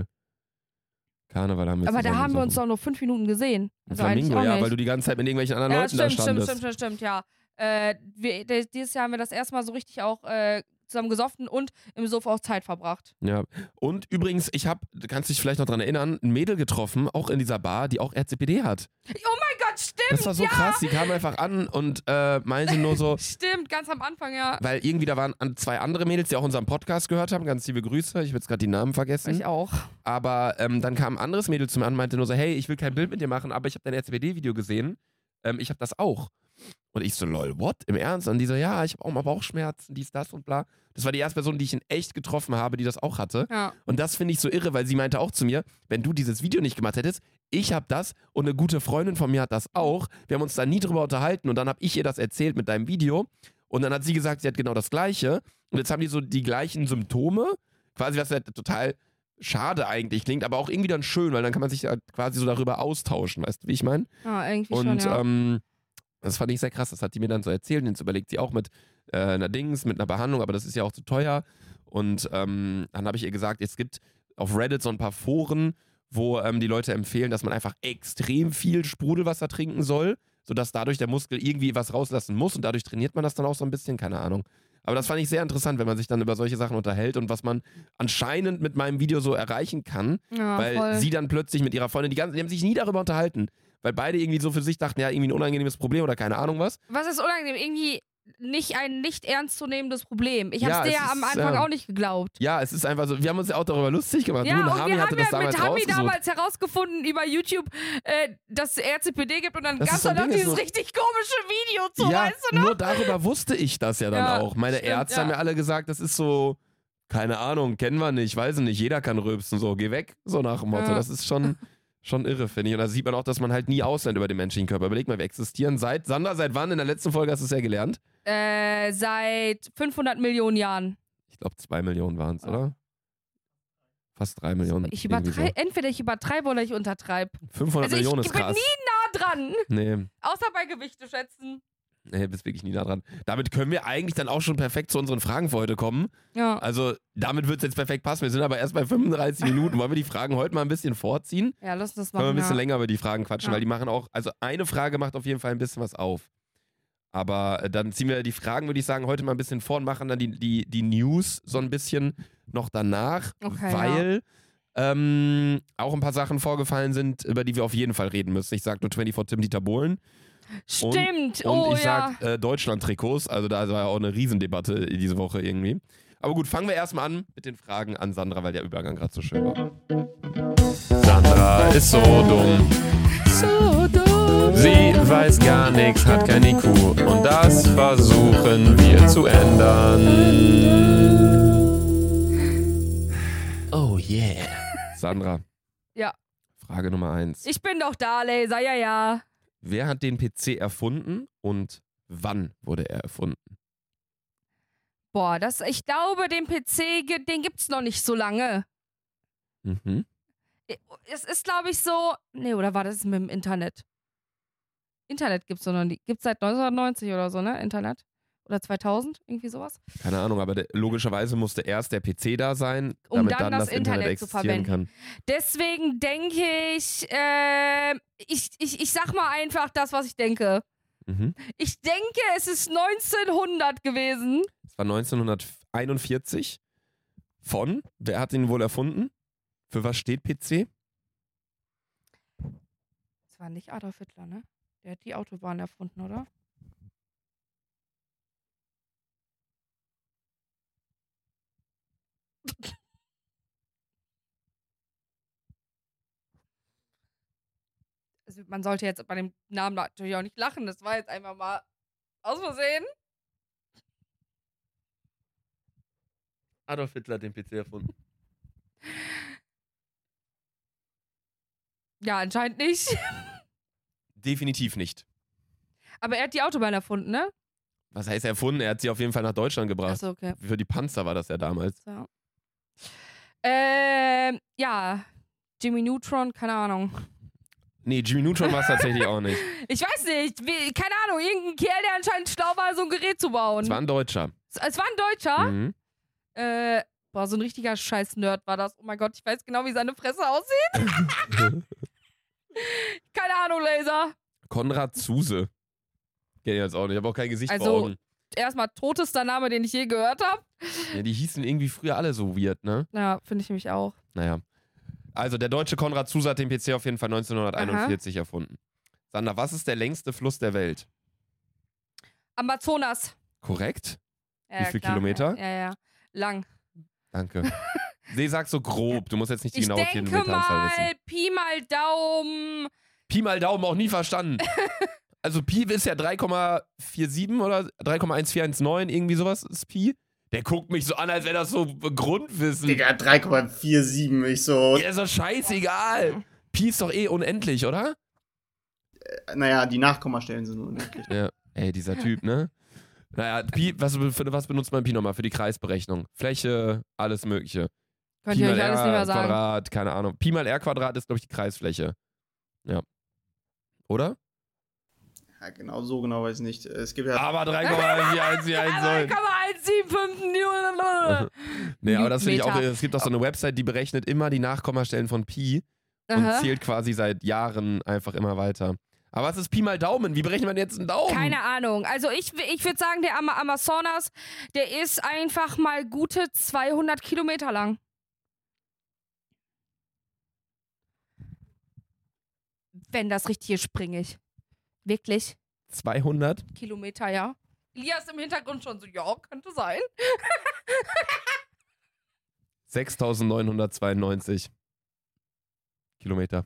Speaker 7: Karneval haben wir
Speaker 1: Aber da
Speaker 7: zusammen
Speaker 1: haben wir uns
Speaker 7: gesoffen.
Speaker 1: doch nur fünf Minuten gesehen. Also eigentlich
Speaker 7: Flamingo,
Speaker 1: auch
Speaker 7: ja,
Speaker 1: nicht.
Speaker 7: weil du die ganze Zeit mit irgendwelchen anderen
Speaker 1: Ja,
Speaker 7: Leuten
Speaker 1: stimmt,
Speaker 7: da
Speaker 1: stimmt,
Speaker 7: standest.
Speaker 1: stimmt, stimmt, stimmt, ja. Äh, wir, d- dieses Jahr haben wir das erste Mal so richtig auch äh, zusammen gesoffen und im Sofa auch Zeit verbracht.
Speaker 7: Ja. Und übrigens, ich habe, du kannst dich vielleicht noch dran erinnern, ein Mädel getroffen, auch in dieser Bar, die auch R C P D hat.
Speaker 1: Oh mein Gott, stimmt!
Speaker 7: Das war so
Speaker 1: ja.
Speaker 7: krass, die kam einfach an und äh, meinte nur so,
Speaker 1: Stimmt, ganz am Anfang, ja.
Speaker 7: weil irgendwie da waren an- zwei andere Mädels, die auch unseren Podcast gehört haben, ganz liebe Grüße, ich will jetzt gerade die Namen vergessen.
Speaker 1: Ich auch.
Speaker 7: Aber ähm, dann kam ein anderes Mädel zu mir an und meinte nur so, hey, ich will kein Bild mit dir machen, aber ich habe dein R C P D-Video gesehen, ähm, ich habe das auch. Und ich so, lol, what? Im Ernst? Und die so, ja, ich habe auch mal Bauchschmerzen, dies, das und bla. Das war die erste Person, die ich in echt getroffen habe, die das auch hatte.
Speaker 1: Ja.
Speaker 7: Und das finde ich so irre, weil sie meinte auch zu mir, wenn du dieses Video nicht gemacht hättest, ich habe das und eine gute Freundin von mir hat das auch. Wir haben uns da nie drüber unterhalten und dann habe ich ihr das erzählt mit deinem Video. Und dann hat sie gesagt, sie hat genau das Gleiche. Und jetzt haben die so die gleichen Symptome. Quasi, was ja total schade eigentlich klingt, aber auch irgendwie dann schön, weil dann kann man sich ja quasi so darüber austauschen, weißt du, wie ich meine?
Speaker 1: Ja, irgendwie
Speaker 7: Und
Speaker 1: schon, ja.
Speaker 7: ähm, das fand ich sehr krass. Das hat die mir dann so erzählt. Und jetzt überlegt sie auch mit äh, einer Dings, mit einer Behandlung, aber das ist ja auch zu teuer. Und ähm, dann habe ich ihr gesagt, es gibt auf Reddit so ein paar Foren, wo ähm, die Leute empfehlen, dass man einfach extrem viel Sprudelwasser trinken soll, sodass dadurch der Muskel irgendwie was rauslassen muss und dadurch trainiert man das dann auch so ein bisschen, keine Ahnung. Aber das fand ich sehr interessant, wenn man sich dann über solche Sachen unterhält und was man anscheinend mit meinem Video so erreichen kann,
Speaker 1: ja,
Speaker 7: weil
Speaker 1: voll.
Speaker 7: sie dann plötzlich mit ihrer Freundin, die, ganzen, die haben sich nie darüber unterhalten, weil beide irgendwie so für sich dachten, ja, irgendwie ein unangenehmes Problem oder keine Ahnung was.
Speaker 1: Was ist unangenehm? Irgendwie nicht ein nicht ernstzunehmendes Problem. Ich hab's
Speaker 7: Ja,
Speaker 1: dir
Speaker 7: es
Speaker 1: ja am
Speaker 7: ist,
Speaker 1: Anfang
Speaker 7: ja.
Speaker 1: auch nicht geglaucht.
Speaker 7: Ja, es ist einfach so, wir haben uns ja auch darüber lustig gemacht.
Speaker 1: Ja,
Speaker 7: du und
Speaker 1: und
Speaker 7: Hami
Speaker 1: wir
Speaker 7: hatte
Speaker 1: haben
Speaker 7: das
Speaker 1: ja
Speaker 7: damals
Speaker 1: mit Hami
Speaker 7: rausgesucht.
Speaker 1: damals herausgefunden über YouTube, äh, dass es R C P D gibt und dann
Speaker 7: Das
Speaker 1: gab
Speaker 7: ist
Speaker 1: es
Speaker 7: so ein
Speaker 1: dann noch
Speaker 7: Ding,
Speaker 1: dieses
Speaker 7: ist so-
Speaker 1: richtig komische Video zu,
Speaker 7: ja,
Speaker 1: weißt du noch?
Speaker 7: nur darüber wusste ich das ja dann
Speaker 1: Ja,
Speaker 7: auch. Meine
Speaker 1: stimmt,
Speaker 7: Ärzte
Speaker 1: ja.
Speaker 7: haben mir alle gesagt, das ist so, keine Ahnung, kennen wir nicht, weiß ich nicht, jeder kann rülpsen, so, geh weg, so nach dem Motto.
Speaker 1: Ja.
Speaker 7: Das ist schon, schon irre, finde ich. Und da sieht man auch, dass man halt nie auslernt über den menschlichen Körper. Überleg mal, wir existieren seit, Sander, seit wann? In der letzten Folge hast du es ja gelernt.
Speaker 1: Äh, seit fünfhundert Millionen Jahren.
Speaker 7: Ich glaube, zwei Millionen waren es,
Speaker 1: Ja.
Speaker 7: oder? Fast drei Millionen.
Speaker 1: Ich übertreibe, so. Entweder ich übertreibe oder ich untertreibe.
Speaker 7: fünfhundert
Speaker 1: also
Speaker 7: Millionen
Speaker 1: ist krass. Ich bin nie nah dran.
Speaker 7: Nee.
Speaker 1: Außer bei Gewichte schätzen.
Speaker 7: Nee, bist wirklich nie nah dran. Damit können wir eigentlich dann auch schon perfekt zu unseren Fragen für heute kommen.
Speaker 1: Ja.
Speaker 7: Also, damit wird es jetzt perfekt passen. Wir sind aber erst bei fünfunddreißig Minuten. Wollen wir die Fragen heute mal ein bisschen vorziehen?
Speaker 1: Ja, lass uns das machen.
Speaker 7: Wollen wir ein bisschen
Speaker 1: ja.
Speaker 7: länger über die Fragen quatschen, ja. weil die machen auch, also eine Frage macht auf jeden Fall ein bisschen was auf. Aber äh, dann ziehen wir die Fragen, würde ich sagen, heute mal ein bisschen vor und machen dann die, die, die News so ein bisschen noch danach,
Speaker 1: okay,
Speaker 7: weil
Speaker 1: ja.
Speaker 7: ähm, auch ein paar Sachen vorgefallen sind, über die wir auf jeden Fall reden müssen. Ich sag nur vierundzwanzig Tim Dieter Bohlen.
Speaker 1: Stimmt,
Speaker 7: und, und
Speaker 1: oh
Speaker 7: ich
Speaker 1: ja.
Speaker 7: sag äh, Deutschland-Trikots, also da war ja auch eine Riesendebatte diese Woche irgendwie. Aber gut, fangen wir erstmal an mit den Fragen an Sandra, weil der Übergang gerade so schön war. Sandra ist so dumm.
Speaker 1: So dumm.
Speaker 7: Sie weiß gar nichts, hat kein I Q und das versuchen wir zu ändern. Oh yeah. Sandra.
Speaker 1: Ja.
Speaker 7: Frage Nummer eins.
Speaker 1: Ich bin doch da, Laser, ja, ja.
Speaker 7: Wer hat den P C erfunden und wann wurde er erfunden?
Speaker 1: Boah, das, ich glaube, den P C, den gibt's noch nicht so lange.
Speaker 7: Mhm.
Speaker 1: Es ist, glaube ich, so. Nee, oder war das mit dem Internet? Internet gibt's noch nicht. Gibt's seit neunzehnhundertneunzig oder so, ne? Internet? Oder zweitausend? Irgendwie sowas?
Speaker 7: Keine Ahnung, aber der, logischerweise musste erst der P C da sein,
Speaker 1: um
Speaker 7: damit
Speaker 1: dann,
Speaker 7: dann
Speaker 1: das,
Speaker 7: das Internet,
Speaker 1: Internet zu
Speaker 7: existieren
Speaker 1: verwenden.
Speaker 7: kann.
Speaker 1: Deswegen denke ich, äh, ich, ich, ich sag mal einfach das, was ich denke.
Speaker 7: Mhm.
Speaker 1: Ich denke, es ist neunzehnhundert gewesen.
Speaker 7: Es war neunzehnhunderteinundvierzig. Von, wer hat ihn wohl erfunden? Für was steht P C?
Speaker 1: Das war nicht Adolf Hitler, ne? Der hat die Autobahn erfunden, oder? Also man sollte jetzt bei dem Namen natürlich auch nicht lachen. Das war jetzt einfach mal aus Versehen.
Speaker 7: Adolf Hitler hat den P C erfunden.
Speaker 1: Ja, anscheinend nicht.
Speaker 7: Definitiv nicht.
Speaker 1: Aber er hat die Autobahn erfunden, ne?
Speaker 7: Was heißt erfunden? Er hat sie auf jeden Fall nach Deutschland gebracht.
Speaker 1: Achso, okay.
Speaker 7: Für die Panzer war das ja damals.
Speaker 1: So. Ähm, ja. Jimmy Neutron, keine Ahnung.
Speaker 7: Nee, Jimmy Neutron war es tatsächlich auch nicht.
Speaker 1: Ich weiß nicht. Wie, keine Ahnung. Irgendein Kerl, der anscheinend schlau war, so ein Gerät zu bauen.
Speaker 7: Es war ein Deutscher.
Speaker 1: Es, es war ein Deutscher?
Speaker 7: Mhm.
Speaker 1: Äh, boah, so ein richtiger Scheiß-Nerd war das. Oh mein Gott, ich weiß genau, wie seine Fresse aussieht. Keine Ahnung, Laser.
Speaker 7: Konrad Zuse. Kenn ich jetzt auch nicht. Ich habe auch kein Gesicht
Speaker 1: Also,
Speaker 7: vor Augen.
Speaker 1: Erstmal totester Name, den ich je gehört habe.
Speaker 7: Ja, die hießen irgendwie früher alle so weird, ne?
Speaker 1: Ja, finde ich nämlich auch.
Speaker 7: Naja. Also, der deutsche Konrad Zuse hat den P C auf jeden Fall neunzehnhunderteinundvierzig Aha. erfunden. Sandra, was ist der längste Fluss der Welt?
Speaker 1: Amazonas.
Speaker 7: Korrekt.
Speaker 1: Ja,
Speaker 7: Wie viele
Speaker 1: klar.
Speaker 7: Kilometer?
Speaker 1: Ja, ja. Lang.
Speaker 7: Danke. Nee, sag so grob. Du musst jetzt nicht die
Speaker 1: ich
Speaker 7: genaue Kilometeranzahl wissen.
Speaker 1: mal, Pi mal Daumen.
Speaker 7: Pi mal Daumen auch nie verstanden. Also Pi ist ja drei Komma siebenundvierzig oder drei Komma eins vier eins neun, irgendwie sowas ist Pi. Der guckt mich so an, als wäre das so Grundwissen.
Speaker 8: Digga, drei Komma siebenundvierzig, ich so.
Speaker 7: Ja, ist doch scheißegal. Pi ist doch eh unendlich, oder?
Speaker 8: Äh, naja, die Nachkommastellen sind unendlich.
Speaker 7: Ja, ey, dieser Typ, ne? Naja, Pi, was, für, was benutzt man Pi nochmal? Für die Kreisberechnung. Fläche, alles mögliche.
Speaker 1: Könnt
Speaker 7: Pi
Speaker 1: ihr
Speaker 7: mal
Speaker 1: euch alles
Speaker 7: R
Speaker 1: nicht mehr sagen.
Speaker 7: Quadrat, keine Ahnung. Pi mal R Quadrat ist, glaube ich, die Kreisfläche. Ja. Oder?
Speaker 8: Ja, genau, so genau weiß ich nicht. Es gibt ja.
Speaker 7: Aber drei Komma eins vier eins soll.
Speaker 1: drei Komma eins sieben fünf.
Speaker 7: Nee, aber das finde ich auch,
Speaker 1: Meter.
Speaker 7: es gibt auch so eine Website, die berechnet immer die Nachkommastellen von Pi und
Speaker 1: Aha.
Speaker 7: zählt quasi seit Jahren einfach immer weiter. Aber was ist Pi mal Daumen? Wie berechnet man jetzt einen Daumen?
Speaker 1: Keine Ahnung. Also ich, ich würde sagen, der Am Amazonas, der ist einfach mal gute zweihundert Kilometer lang. Wenn das richtig ist, springe ich. Wirklich?
Speaker 7: zweihundert?
Speaker 1: Kilometer, ja. Elias im Hintergrund schon so, ja, könnte sein.
Speaker 7: sechstausendneunhundertzweiundneunzig Kilometer.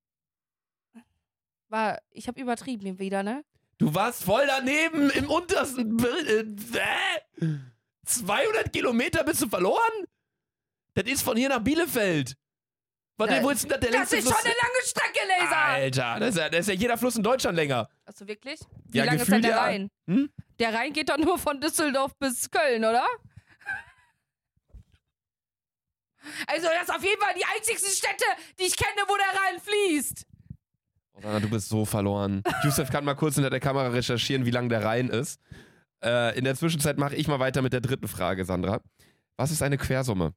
Speaker 1: War, ich habe übertrieben wieder, ne?
Speaker 7: Du warst voll daneben im untersten Bild. Äh, zweihundert Kilometer bist du verloren? Das ist von hier nach Bielefeld. Warte, wo ist denn das der
Speaker 1: Das
Speaker 7: längste
Speaker 1: ist
Speaker 7: Fluss?
Speaker 1: schon eine lange Strecke, Laser!
Speaker 7: Alter, das ist, ja, das ist ja jeder Fluss in Deutschland länger.
Speaker 1: Achso, wirklich? Wie
Speaker 7: Ja,
Speaker 1: lang ist denn
Speaker 7: gefühlt
Speaker 1: der
Speaker 7: ja.
Speaker 1: Rhein?
Speaker 7: Hm?
Speaker 1: Der Rhein geht doch nur von Düsseldorf bis Köln, oder? Also das ist auf jeden Fall die einzigsten Städte, die ich kenne, wo der Rhein fließt.
Speaker 7: Oh, Sandra, du bist so verloren. Yusuf kann mal kurz hinter der Kamera recherchieren, wie lang der Rhein ist. Äh, in der Zwischenzeit mache ich mal weiter mit der dritten Frage, Sandra. Was ist eine Quersumme?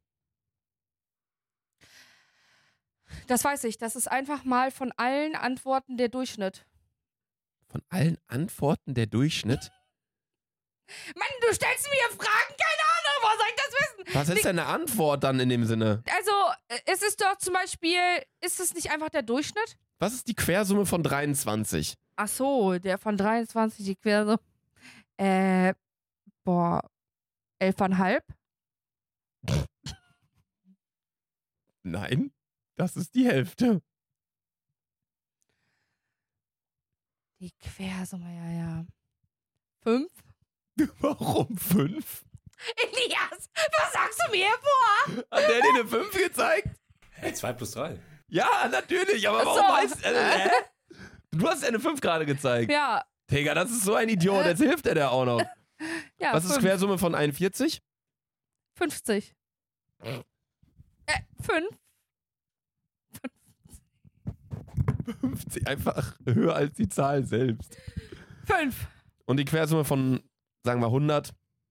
Speaker 1: Das weiß ich. Das ist einfach mal von allen Antworten der Durchschnitt.
Speaker 7: Von allen Antworten der Durchschnitt?
Speaker 1: Mann, du stellst mir Fragen, keine Ahnung, wo soll ich das wissen?
Speaker 7: Was ist denn eine Antwort dann in dem Sinne?
Speaker 1: Also, es ist doch zum Beispiel, ist es nicht einfach der Durchschnitt?
Speaker 7: Was ist die Quersumme von dreiundzwanzig?
Speaker 1: Ach so, der von dreiundzwanzig, die Quersumme. Äh, boah, elf Komma fünf?
Speaker 7: Nein, das ist die Hälfte.
Speaker 1: Die Quersumme, ja, ja. Fünf?
Speaker 7: Warum fünf?
Speaker 1: Elias, was sagst du mir vor?
Speaker 7: Hat der dir eine fünf gezeigt?
Speaker 9: Hä, zwei plus drei.
Speaker 7: Ja, natürlich, aber
Speaker 1: Ach
Speaker 7: warum
Speaker 1: so.
Speaker 7: weißt du... Äh, hä? Du hast ja eine fünf gerade gezeigt.
Speaker 1: Ja.
Speaker 7: Digga, das ist so ein Idiot, jetzt hilft er dir auch noch.
Speaker 1: Ja,
Speaker 7: Was ist
Speaker 1: fünf.
Speaker 7: Quersumme von einundvierzig?
Speaker 1: fünfzig. Äh, fünf.
Speaker 7: fünfzig, einfach höher als die Zahl selbst.
Speaker 1: Fünf.
Speaker 7: Und die Quersumme von, sagen wir, hundert?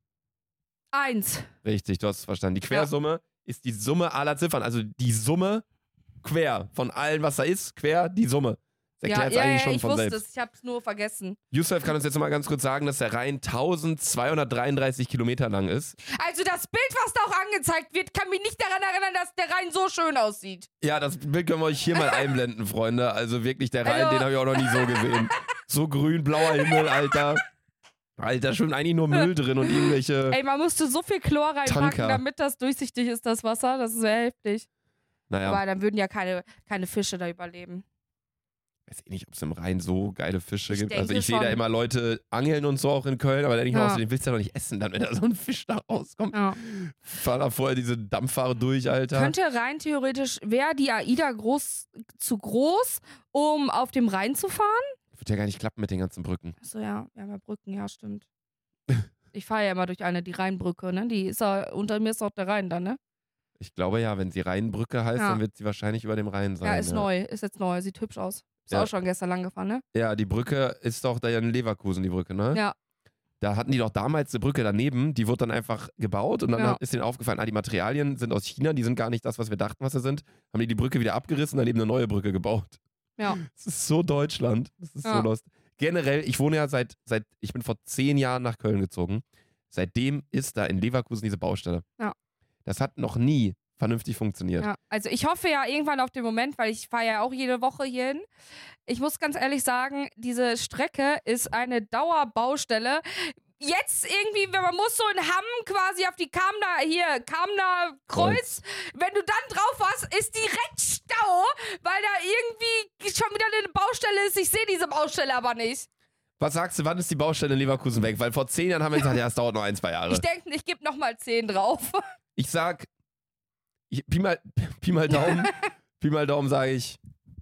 Speaker 1: Eins.
Speaker 7: Richtig, du hast es verstanden. Die Quersumme ja. ist die Summe aller Ziffern. Also die Summe quer von allem, was da ist, quer die Summe. Das
Speaker 1: Ja,
Speaker 7: erklärt es
Speaker 1: ja,
Speaker 7: eigentlich
Speaker 1: ja,
Speaker 7: schon
Speaker 1: ich
Speaker 7: von
Speaker 1: wusste
Speaker 7: selbst.
Speaker 1: es. Ich hab's nur vergessen.
Speaker 7: Yusuf kann uns jetzt noch mal ganz kurz sagen, dass der Rhein eintausendzweihundertdreiunddreißig Kilometer lang ist.
Speaker 1: Also das Bild, was da auch angezeigt wird, kann mich nicht daran erinnern, dass der Rhein so schön aussieht.
Speaker 7: Ja, das Bild können wir euch hier mal einblenden, Freunde. Also wirklich, der Rhein,
Speaker 1: Also-
Speaker 7: den habe ich auch noch nie so gesehen. So grün, blauer Himmel, Alter. Alter, schon eigentlich nur Müll drin und irgendwelche...
Speaker 1: Ey, man musste so viel Chlor reinpacken,
Speaker 7: Tanker.
Speaker 1: damit das durchsichtig ist, das Wasser. Das ist sehr heftig.
Speaker 7: Naja,
Speaker 1: Aber dann würden ja keine, keine Fische da überleben.
Speaker 7: ich weiß eh nicht, ob es im Rhein so geile Fische
Speaker 1: Ich
Speaker 7: gibt.
Speaker 1: denke
Speaker 7: Also ich sehe da
Speaker 1: schon.
Speaker 7: immer Leute angeln und so auch in Köln, aber da denke ich mir
Speaker 1: Ja.
Speaker 7: auch so, den willst du ja doch nicht essen, dann wenn da so ein Fisch da rauskommt.
Speaker 1: Ja.
Speaker 7: Fahr da vorher diese Dampffahrer durch, Alter.
Speaker 1: Könnte rein theoretisch, wäre die AIDA groß, zu groß, um auf dem Rhein zu fahren?
Speaker 7: Wird ja gar nicht klappen mit den ganzen Brücken.
Speaker 1: Achso, ja, wir haben ja Brücken, ja, stimmt. Ich fahre ja immer durch eine, die Rheinbrücke, ne? Die ist ja, unter mir ist auch der Rhein dann, ne?
Speaker 7: Ich glaube ja, wenn sie Rheinbrücke heißt,
Speaker 1: Ja.
Speaker 7: dann wird sie wahrscheinlich über dem Rhein sein.
Speaker 1: Ja, ist neu, ist jetzt neu, sieht hübsch aus. Ist
Speaker 7: Ja.
Speaker 1: auch schon gestern lang gefahren, ne?
Speaker 7: Ja, die Brücke ist doch da ja in Leverkusen, die Brücke, ne?
Speaker 1: Ja.
Speaker 7: Da hatten die doch damals eine Brücke daneben, die wurde dann einfach gebaut und dann
Speaker 1: Ja.
Speaker 7: hat- ist denen aufgefallen, ah, die Materialien sind aus China, die sind gar nicht das, was wir dachten, was sie sind. Haben die die Brücke wieder abgerissen, dann eben eine neue Brücke gebaut.
Speaker 1: Ja.
Speaker 7: Das ist so Deutschland. Das ist
Speaker 1: Ja.
Speaker 7: so lost. Generell, ich wohne ja seit, seit, ich bin vor zehn Jahren nach Köln gezogen. Seitdem ist da in Leverkusen diese Baustelle.
Speaker 1: Ja.
Speaker 7: Das hat noch nie vernünftig funktioniert.
Speaker 1: Ja, also ich hoffe ja irgendwann auf den Moment, weil ich fahre ja auch jede Woche hierhin. Ich muss ganz ehrlich sagen, diese Strecke ist eine Dauerbaustelle. Jetzt irgendwie, wenn man muss so in Hamm quasi auf die Kamner, hier, Kamner Kreuz, wenn du dann drauf warst, ist direkt Stau, weil da irgendwie schon wieder eine Baustelle ist. Ich sehe diese Baustelle aber nicht.
Speaker 7: Was sagst du, wann ist die Baustelle in Leverkusen weg? Weil vor zehn Jahren haben wir gesagt, ja, es dauert noch ein, zwei Jahre.
Speaker 1: Ich denke, ich gebe nochmal zehn drauf.
Speaker 7: Ich sag, ich, Pi, mal, Pi mal Daumen, Pi mal Daumen sage ich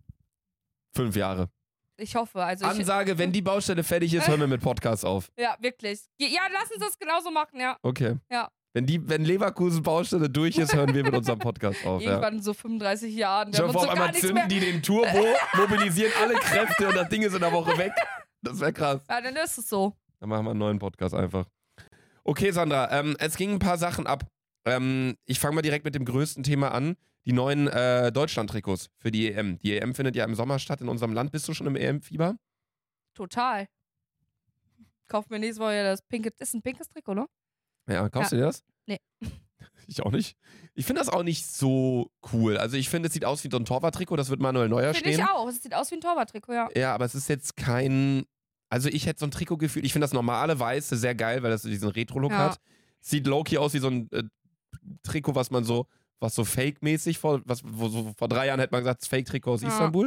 Speaker 7: fünf Jahre.
Speaker 1: Ich hoffe, also ich,
Speaker 7: Ansage, wenn die Baustelle fertig ist, hören wir mit Podcast auf.
Speaker 1: ja, wirklich. Ja, lass uns das genauso machen, ja.
Speaker 7: Okay.
Speaker 1: Ja.
Speaker 7: Wenn, die, wenn Leverkusen Baustelle durch ist, hören wir mit unserem Podcast auf. Ja.
Speaker 1: Irgendwann in so fünfunddreißig Jahren. Da
Speaker 7: Schon
Speaker 1: wird
Speaker 7: vor
Speaker 1: so
Speaker 7: auf
Speaker 1: gar
Speaker 7: einmal
Speaker 1: nichts
Speaker 7: zünden
Speaker 1: mehr.
Speaker 7: die den Turbo, mobilisieren alle Kräfte und das Ding ist in der Woche weg. Das wäre krass.
Speaker 1: Ja, dann ist es so.
Speaker 7: Dann machen wir einen neuen Podcast einfach. Okay, Sandra, ähm, es gingen ein paar Sachen ab. Ähm, ich fange mal direkt mit dem größten Thema an. Die neuen äh, Deutschland-Trikots für die E M. Die E M findet ja im Sommer statt in unserem Land. Bist du schon im E M-Fieber?
Speaker 1: Total. Kauf mir nächstes Mal ja das pinke. Ist ein pinkes Trikot, ne?
Speaker 7: Ja, kaufst
Speaker 1: Ja.
Speaker 7: du dir das?
Speaker 1: Nee.
Speaker 7: Ich auch nicht. Ich finde das auch nicht so cool. Also ich finde, es sieht aus wie so ein Torwarttrikot, das wird Manuel Neuer
Speaker 1: Finde
Speaker 7: stehen.
Speaker 1: ich auch. Es sieht aus wie ein Torwarttrikot, ja.
Speaker 7: Ja, aber es ist jetzt kein... Also ich hätte so ein Trikot gefühlt. Ich finde das normale Weiße sehr geil, weil das so diesen Retro-Look
Speaker 1: Ja.
Speaker 7: hat. Sieht low-key aus wie so ein äh, Trikot, was man so, was so fake-mäßig vor, was, wo, so, vor drei Jahren hätte man gesagt, das Fake-Trikot aus
Speaker 1: Ja.
Speaker 7: Istanbul.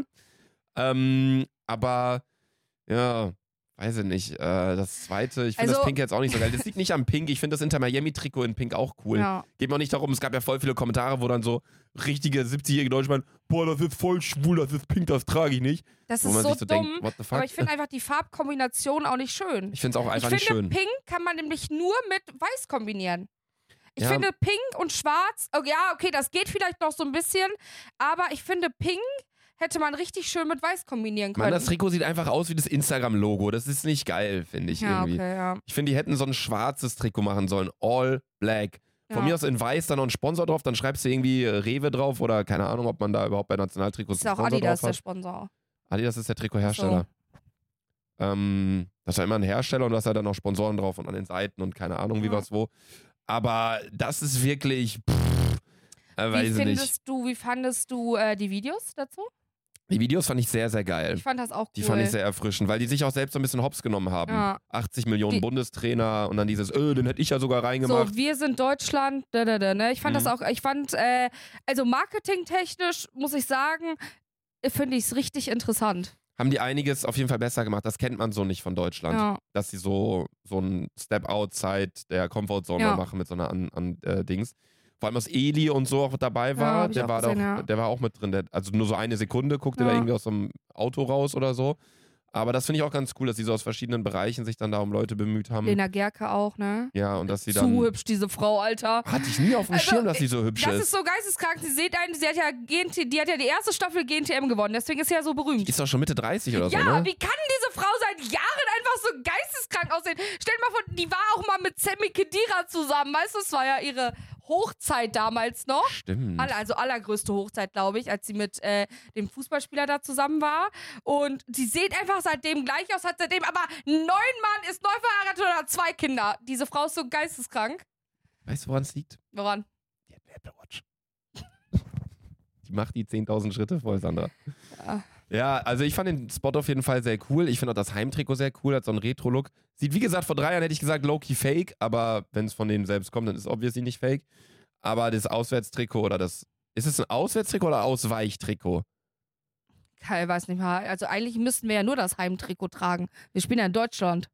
Speaker 7: Ähm, aber ja, weiß ich nicht. Äh, das zweite, ich finde
Speaker 1: Also-
Speaker 7: das Pink jetzt auch nicht so geil. Das liegt nicht am Pink. Ich finde das Inter Miami-Trikot in Pink auch cool.
Speaker 1: Ja.
Speaker 7: Geht mir auch nicht darum, es gab ja voll viele Kommentare, wo dann so richtige siebzigjährige Deutsche meinen, boah, das ist voll schwul, das ist pink, das trage ich nicht.
Speaker 1: Das
Speaker 7: Wo
Speaker 1: ist
Speaker 7: man
Speaker 1: so
Speaker 7: sich so
Speaker 1: dumm.
Speaker 7: denkt, what the fuck?
Speaker 1: Aber ich finde einfach die Farbkombination auch nicht schön.
Speaker 7: Ich finde es auch einfach
Speaker 1: ich
Speaker 7: nicht
Speaker 1: finde,
Speaker 7: schön.
Speaker 1: Pink kann man nämlich nur mit Weiß kombinieren. Ich
Speaker 7: Ja.
Speaker 1: finde pink und schwarz, oh, ja, okay, das geht vielleicht noch so ein bisschen, aber ich finde pink hätte man richtig schön mit weiß kombinieren können.
Speaker 7: Mann, das Trikot sieht einfach aus wie das Instagram-Logo. Das ist nicht geil, finde ich
Speaker 1: ja,
Speaker 7: irgendwie.
Speaker 1: okay, ja.
Speaker 7: Ich finde, die hätten so ein schwarzes Trikot machen sollen. All black. Von
Speaker 1: Ja.
Speaker 7: mir aus in weiß, dann noch ein Sponsor drauf, dann schreibst du irgendwie Rewe drauf oder keine Ahnung, ob man da überhaupt bei Nationaltrikots
Speaker 1: Ist
Speaker 7: einen
Speaker 1: auch
Speaker 7: Sponsor
Speaker 1: Adidas
Speaker 7: drauf
Speaker 1: der
Speaker 7: hat.
Speaker 1: Sponsor.
Speaker 7: Adidas ist der Trikothersteller. Ähm, das ist ja immer ein Hersteller und du hast ja dann noch Sponsoren drauf und an den Seiten und keine Ahnung, wie
Speaker 1: Ja.
Speaker 7: was wo. Aber das ist wirklich, pff, äh,
Speaker 1: Wie
Speaker 7: weiß ich
Speaker 1: findest
Speaker 7: nicht.
Speaker 1: du, wie fandest du äh, die Videos dazu?
Speaker 7: Die Videos fand ich sehr, sehr geil.
Speaker 1: Ich fand das auch cool.
Speaker 7: Die fand ich sehr erfrischend, weil die sich auch selbst so ein bisschen hops genommen haben.
Speaker 1: Ja.
Speaker 7: achtzig Millionen
Speaker 1: Die-
Speaker 7: Bundestrainer und dann dieses, öh, den hätte ich ja sogar reingemacht.
Speaker 1: So, wir sind Deutschland, da, da, da, ne? Ich fand
Speaker 7: Mhm.
Speaker 1: das auch, ich fand, äh, also marketingtechnisch, muss ich sagen, äh, finde ich es richtig interessant.
Speaker 7: Haben die einiges auf jeden Fall besser gemacht. Das kennt man so nicht von Deutschland.
Speaker 1: Ja.
Speaker 7: Dass sie so, so ein Step outside der Comfortzone
Speaker 1: Ja.
Speaker 7: machen mit so einer an, an äh, Dings. Vor allem, dass Eli und so auch dabei
Speaker 1: Ja,
Speaker 7: war,
Speaker 1: hab ich
Speaker 7: der,
Speaker 1: auch
Speaker 7: war
Speaker 1: gesehen,
Speaker 7: doch,
Speaker 1: ja.
Speaker 7: der war auch mit drin. Der, also nur so eine Sekunde guckte
Speaker 1: Ja.
Speaker 7: da irgendwie aus so einem Auto raus oder so. Aber das finde ich auch ganz cool, dass sie so aus verschiedenen Bereichen sich dann da um Leute bemüht haben.
Speaker 1: Lena Gerke auch, ne?
Speaker 7: Ja, und dass sie dann.
Speaker 1: Zu hübsch, diese Frau, Alter.
Speaker 7: Hatte ich nie auf dem
Speaker 1: Also,
Speaker 7: Schirm, dass sie so hübsch
Speaker 1: Das
Speaker 7: ist.
Speaker 1: ist so geisteskrank. Sie seht einen, sie hat ja G N T, die hat ja die erste Staffel G N T M gewonnen, deswegen ist sie ja so berühmt.
Speaker 7: Die ist doch schon Mitte dreißig oder
Speaker 1: Ja,
Speaker 7: so, ne?
Speaker 1: wie kann diese Frau seit Jahren einfach so geisteskrank aussehen? Stell dir mal vor, die war auch mal mit Sammy Khedira zusammen, weißt du, das war ja ihre Hochzeit damals noch.
Speaker 7: Stimmt.
Speaker 1: Aller, also allergrößte Hochzeit, glaube ich, als sie mit äh, dem Fußballspieler da zusammen war. Und sie sieht einfach seitdem gleich aus, hat seitdem aber neun Mann, ist neu verheiratet und hat zwei Kinder. Diese Frau ist so geisteskrank.
Speaker 7: Weißt du, woran es liegt?
Speaker 1: Woran?
Speaker 7: Die hat eine Apple Watch. Die macht die zehntausend Schritte voll, Sandra.
Speaker 1: Ja.
Speaker 7: Ja, also ich fand den Spot auf jeden Fall sehr cool. Ich finde auch das Heimtrikot sehr cool, hat so einen Retro-Look. Sieht, wie gesagt, vor drei Jahren hätte ich gesagt low-key fake, aber wenn es von denen selbst kommt, dann ist es obviously nicht fake. Aber das Auswärtstrikot oder das, ist es ein Auswärtstrikot oder Ausweichtrikot?
Speaker 1: Ich weiß nicht mal. Also eigentlich müssten wir ja nur das Heimtrikot tragen. Wir spielen ja in Deutschland.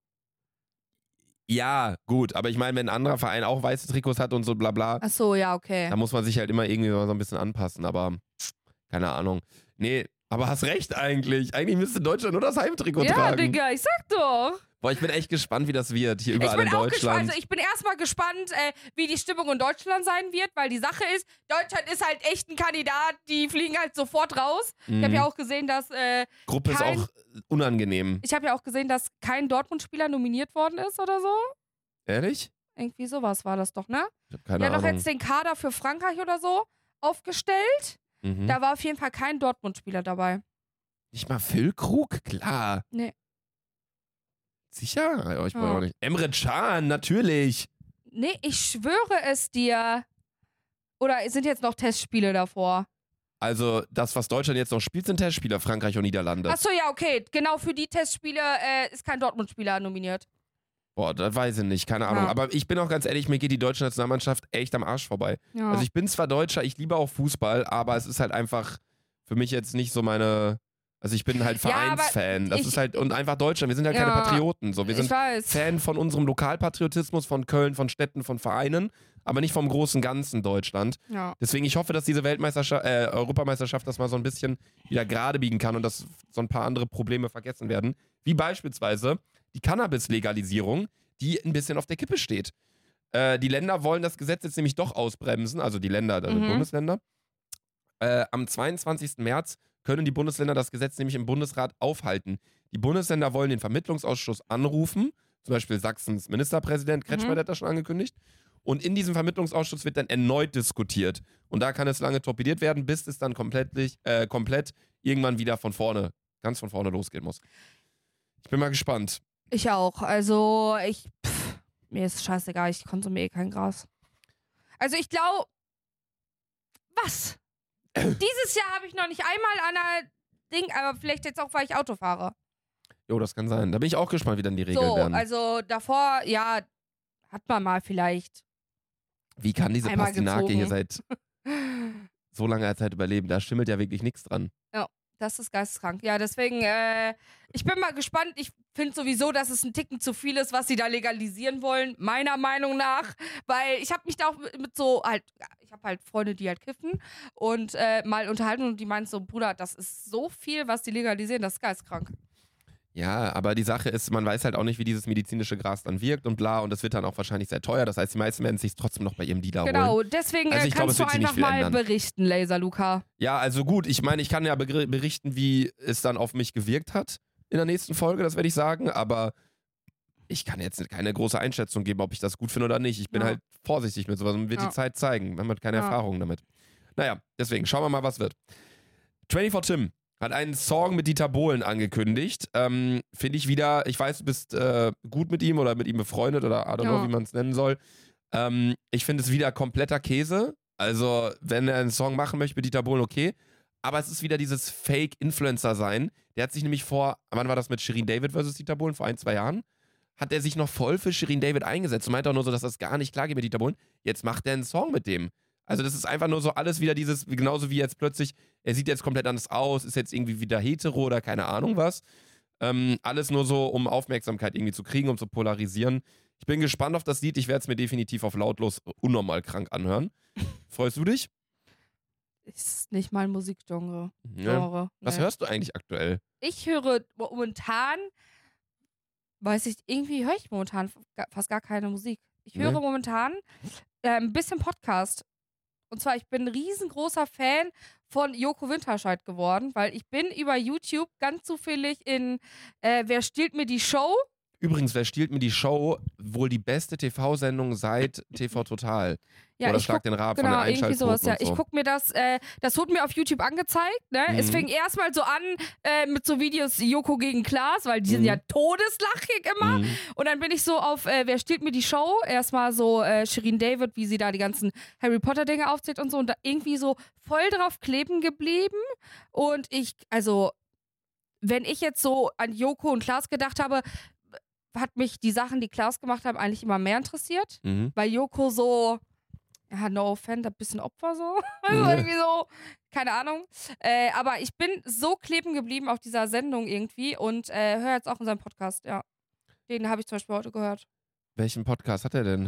Speaker 7: Ja, gut, aber ich meine, wenn ein anderer Verein auch weiße Trikots hat und so bla bla,
Speaker 1: Ach so, ja, okay.
Speaker 7: da muss man sich halt immer irgendwie so ein bisschen anpassen, aber keine Ahnung. Nee, aber hast recht eigentlich. Eigentlich müsste Deutschland nur das Heimtrikot
Speaker 1: Ja,
Speaker 7: tragen.
Speaker 1: Digga, ich sag doch.
Speaker 7: Boah, ich bin echt gespannt, wie das wird hier überall
Speaker 1: ich bin
Speaker 7: in
Speaker 1: auch
Speaker 7: Deutschland.
Speaker 1: gespannt. Also ich bin erstmal gespannt, äh, wie die Stimmung in Deutschland sein wird, weil die Sache ist, Deutschland ist halt echt ein Kandidat, die fliegen halt sofort raus. Ich habe
Speaker 7: Mhm.
Speaker 1: ja auch gesehen, dass äh,
Speaker 7: Gruppe
Speaker 1: kein-
Speaker 7: ist auch unangenehm.
Speaker 1: ich habe ja auch gesehen, dass kein Dortmund-Spieler nominiert worden ist oder so.
Speaker 7: Ehrlich?
Speaker 1: Irgendwie sowas war das doch, ne?
Speaker 7: Ich hab keine
Speaker 1: Der hat doch
Speaker 7: Ahnung.
Speaker 1: jetzt den Kader für Frankreich oder so aufgestellt.
Speaker 7: Mhm.
Speaker 1: Da war auf jeden Fall kein Dortmund-Spieler dabei.
Speaker 7: Nicht mal Füllkrug? Klar.
Speaker 1: Nee.
Speaker 7: Sicher? Ja, ich weiß
Speaker 1: Ja.
Speaker 7: auch nicht. Emre Can, natürlich.
Speaker 1: Nee, ich schwöre es dir. Oder sind jetzt noch Testspiele davor?
Speaker 7: Also, das, was Deutschland jetzt noch spielt, sind Testspieler, Frankreich und Niederlande.
Speaker 1: Achso, ja, okay. Genau für die Testspiele äh, ist kein Dortmund-Spieler nominiert.
Speaker 7: Boah, das weiß ich nicht, keine Ahnung.
Speaker 1: Ja.
Speaker 7: Aber ich bin auch ganz ehrlich, mir geht die deutsche Nationalmannschaft echt am Arsch vorbei.
Speaker 1: Ja.
Speaker 7: Also ich bin zwar Deutscher, ich liebe auch Fußball, aber es ist halt einfach für mich jetzt nicht so meine. Also ich bin halt
Speaker 1: Ja, aber
Speaker 7: Vereinsfan. Das
Speaker 1: ich-
Speaker 7: ist halt, und einfach Deutschland. Wir sind halt keine
Speaker 1: Ja,
Speaker 7: Patrioten. So. Wir
Speaker 1: ich
Speaker 7: sind
Speaker 1: weiß.
Speaker 7: Fan von unserem Lokalpatriotismus, von Köln, von Städten, von Vereinen, aber nicht vom großen Ganzen Deutschland.
Speaker 1: Ja.
Speaker 7: Deswegen, ich hoffe, dass diese Weltmeisterschaft, äh, Europameisterschaft das mal so ein bisschen wieder gerade biegen kann und dass so ein paar andere Probleme vergessen werden. Wie beispielsweise die Cannabis-Legalisierung, die ein bisschen auf der Kippe steht. Äh, die Länder wollen das Gesetz jetzt nämlich doch ausbremsen, also die Länder, also
Speaker 1: Mhm.
Speaker 7: Bundesländer. Äh, am zweiundzwanzigsten März können die Bundesländer das Gesetz nämlich im Bundesrat aufhalten. Die Bundesländer wollen den Vermittlungsausschuss anrufen, zum Beispiel Sachsens Ministerpräsident Kretschmer,
Speaker 1: Mhm.
Speaker 7: der hat das schon angekündigt. Und in diesem Vermittlungsausschuss wird dann erneut diskutiert. Und da kann es lange torpediert werden, bis es dann komplett, äh, komplett irgendwann wieder von vorne, ganz von vorne losgehen muss. Ich bin mal gespannt.
Speaker 1: Ich auch. Also, ich. Pff, mir ist scheißegal, ich konsumiere eh kein Gras. Also, ich glaube. Was? Dieses Jahr habe ich noch nicht einmal an einer Ding, aber vielleicht jetzt auch, weil ich Auto fahre.
Speaker 7: Jo, das kann sein. Da bin ich auch gespannt, wie dann die Regeln
Speaker 1: So,
Speaker 7: werden.
Speaker 1: also davor, ja, hat man mal vielleicht.
Speaker 7: Wie kann diese
Speaker 1: einmal
Speaker 7: Pastinake hier
Speaker 1: gezogen.
Speaker 7: seit so langer Zeit überleben? Da schimmelt ja wirklich nichts dran.
Speaker 1: Das ist geisteskrank. Ja, deswegen, äh, ich bin mal gespannt. Ich finde sowieso, dass es ein Ticken zu viel ist, was sie da legalisieren wollen, meiner Meinung nach. Weil ich habe mich da auch mit, mit so halt, ich habe halt Freunde, die halt kiffen und äh, mal unterhalten und die meinen so, Bruder, das ist so viel, was die legalisieren, das ist geistkrank.
Speaker 7: Ja, aber die Sache ist, man weiß halt auch nicht, wie dieses medizinische Gras dann wirkt und bla und das wird dann auch wahrscheinlich sehr teuer. Das heißt, die meisten werden es sich trotzdem noch bei ihrem Dealer
Speaker 1: Genau,
Speaker 7: holen.
Speaker 1: deswegen
Speaker 7: Also
Speaker 1: äh,
Speaker 7: ich
Speaker 1: kannst
Speaker 7: glaube, es
Speaker 1: du
Speaker 7: wird sich nicht
Speaker 1: einfach
Speaker 7: viel
Speaker 1: mal
Speaker 7: ändern.
Speaker 1: berichten, Laser Luca.
Speaker 7: Ja, also gut, ich meine, ich kann ja begr- berichten, wie es dann auf mich gewirkt hat in der nächsten Folge, das werde ich sagen, aber ich kann jetzt keine große Einschätzung geben, ob ich das gut finde oder nicht. Ich bin
Speaker 1: Ja.
Speaker 7: halt vorsichtig mit sowas und wird
Speaker 1: Ja.
Speaker 7: die Zeit zeigen. Man hat keine
Speaker 1: Ja.
Speaker 7: Erfahrung damit. Naja, deswegen schauen wir mal, was wird. vierundzwanzig Tim hat einen Song mit Dieter Bohlen angekündigt. Ähm, Finde ich wieder, ich weiß, du bist äh, gut mit ihm oder mit ihm befreundet oder I don't
Speaker 1: Ja.
Speaker 7: know, wie man es nennen soll. Ähm, ich finde es wieder kompletter Käse. Also, wenn er einen Song machen möchte mit Dieter Bohlen, okay. Aber es ist wieder dieses Fake-Influencer-Sein. Der hat sich nämlich vor, wann war das mit Shirin David versus Dieter Bohlen? Vor ein, zwei Jahren? Hat er sich noch voll für Shirin David eingesetzt und meinte auch nur so, dass das gar nicht klar geht mit Dieter Bohlen. Jetzt macht er einen Song mit dem. Also das ist einfach nur so alles wieder dieses, genauso wie jetzt plötzlich, er sieht jetzt komplett anders aus, ist jetzt irgendwie wieder hetero oder keine Ahnung was. Ähm, alles nur so, um Aufmerksamkeit irgendwie zu kriegen, um zu polarisieren. Ich bin gespannt auf das Lied, ich werde es mir definitiv auf lautlos unnormal krank anhören. Freust du dich?
Speaker 1: Ist nicht mein Musikgenre.
Speaker 7: Ja.
Speaker 1: Genre.
Speaker 7: Was
Speaker 1: Nee.
Speaker 7: hörst du eigentlich aktuell?
Speaker 1: Ich höre momentan, weiß ich, irgendwie höre ich momentan ga- fast gar keine Musik. Ich höre
Speaker 7: Nee.
Speaker 1: momentan äh, ein bisschen Podcast. Und zwar, ich bin ein riesengroßer Fan von Joko Winterscheid geworden, weil ich bin über YouTube ganz zufällig in äh, Wer stiehlt mir die Show?
Speaker 7: Übrigens, wer stiehlt mir die Show? Wohl die beste T V-Sendung seit T V Total.
Speaker 1: Ja,
Speaker 7: Oder
Speaker 1: ich
Speaker 7: Schlag
Speaker 1: guck,
Speaker 7: den Rab
Speaker 1: genau,
Speaker 7: von der
Speaker 1: irgendwie
Speaker 7: Einschaltquoten
Speaker 1: sowas, ja.
Speaker 7: und so.
Speaker 1: Ich gucke mir das, äh, das wurde mir auf YouTube angezeigt, ne? Es
Speaker 7: Mhm.
Speaker 1: fing erstmal so an äh, mit so Videos Joko gegen Klaas, weil die sind
Speaker 7: Mhm.
Speaker 1: ja todeslachig immer.
Speaker 7: Mhm.
Speaker 1: Und dann bin ich so auf, äh, wer stiehlt mir die Show? Erstmal so äh, Shirin David, wie sie da die ganzen Harry Potter Dinge aufzählt und so. Und da irgendwie so voll drauf kleben geblieben. Und ich, also, wenn ich jetzt so an Joko und Klaas gedacht habe, hat mich die Sachen, die Klaas gemacht haben, eigentlich immer mehr interessiert.
Speaker 7: Mhm.
Speaker 1: Weil Joko so, ja, no offense, ein bisschen Opfer so. Also
Speaker 7: Mhm.
Speaker 1: irgendwie so, keine Ahnung. Äh, aber ich bin so kleben geblieben auf dieser Sendung irgendwie und äh, höre jetzt auch in seinem Podcast, ja. Den habe ich zum Beispiel heute gehört.
Speaker 7: Welchen Podcast hat er denn?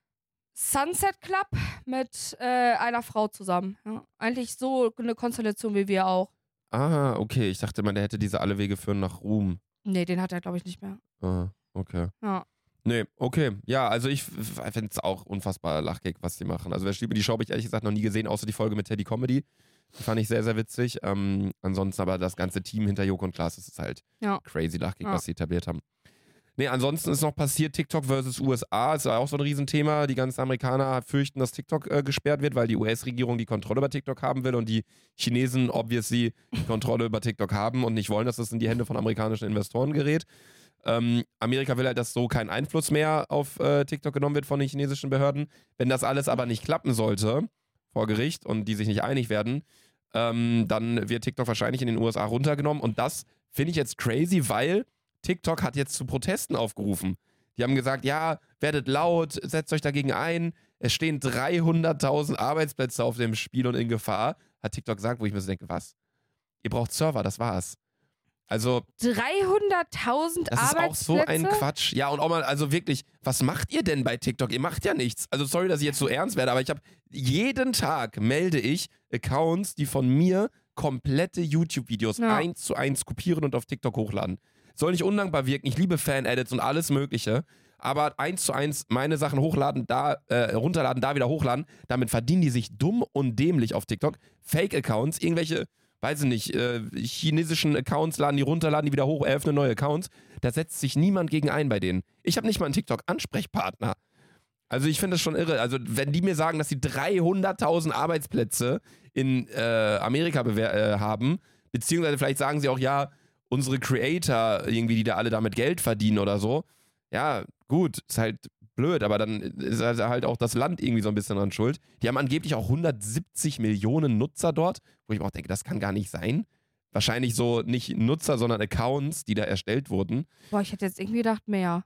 Speaker 1: Sunset Club mit äh, einer Frau zusammen. Ja. Eigentlich so eine Konstellation wie wir auch.
Speaker 7: Ah, okay. Ich dachte mal, der hätte diese Alle Wege führen nach Ruhm.
Speaker 1: Nee, den hat er, glaube ich, nicht mehr.
Speaker 7: Ah, okay.
Speaker 1: Ja.
Speaker 7: Nee, okay. Ja, also ich finde es auch unfassbar lachgig, was die machen. Also wer stiehlt mir die Show, habe ich ehrlich gesagt noch nie gesehen, außer die Folge mit Teddy Comedy. Die fand ich sehr, sehr witzig. Ähm, ansonsten aber das ganze Team hinter Joko und Klaas, das ist halt
Speaker 1: Ja.
Speaker 7: crazy lachgig,
Speaker 1: Ja.
Speaker 7: was sie etabliert haben. Nee, ansonsten ist noch passiert, TikTok versus U S A, ist ja auch so ein Riesenthema. Die ganzen Amerikaner fürchten, dass TikTok äh, gesperrt wird, weil die U S-Regierung die Kontrolle über TikTok haben will und die Chinesen obviously die Kontrolle über TikTok haben und nicht wollen, dass das in die Hände von amerikanischen Investoren gerät. Ähm, Amerika will halt, dass so kein Einfluss mehr auf äh, TikTok genommen wird von den chinesischen Behörden. Wenn das alles aber nicht klappen sollte vor Gericht und die sich nicht einig werden, ähm, dann wird TikTok wahrscheinlich in den U S A runtergenommen. Und das finde ich jetzt crazy, weil TikTok hat jetzt zu Protesten aufgerufen. Die haben gesagt, ja, werdet laut, setzt euch dagegen ein. Es stehen dreihunderttausend Arbeitsplätze auf dem Spiel und in Gefahr. Hat TikTok gesagt, wo ich mir so denke, was? Ihr braucht Server, das war's. Also,
Speaker 1: dreihunderttausend
Speaker 7: das ist
Speaker 1: Arbeitsplätze?
Speaker 7: auch so ein Quatsch. Ja, und auch mal, also wirklich, was macht ihr denn bei TikTok? Ihr macht ja nichts. Also sorry, dass ich jetzt so ernst werde, aber ich habe jeden Tag melde ich Accounts, die von mir komplette YouTube-Videos
Speaker 1: Ja.
Speaker 7: eins zu eins kopieren und auf TikTok hochladen. Soll nicht undankbar wirken. Ich liebe Fan-Edits und alles Mögliche. Aber eins zu eins meine Sachen hochladen, da, äh, runterladen, da wieder hochladen. Damit verdienen die sich dumm und dämlich auf TikTok. Fake-Accounts, irgendwelche, weiß ich nicht, äh, chinesischen Accounts laden die runter, laden die wieder hoch, eröffnen neue Accounts. Da setzt sich niemand gegen ein bei denen. Ich habe nicht mal einen TikTok-Ansprechpartner. Also ich finde das schon irre. Also wenn die mir sagen, dass sie dreihunderttausend Arbeitsplätze in äh, Amerika bewer- äh, haben, beziehungsweise vielleicht sagen sie auch, ja, unsere Creator irgendwie, die da alle damit Geld verdienen oder so. Ja, gut, ist halt blöd, aber dann ist halt auch das Land irgendwie so ein bisschen dran schuld. Die haben angeblich auch hundertsiebzig Millionen Nutzer dort, wo ich mir auch denke, das kann gar nicht sein. Wahrscheinlich so nicht Nutzer, sondern Accounts, die da erstellt wurden.
Speaker 1: Boah, ich hätte jetzt irgendwie gedacht, mehr.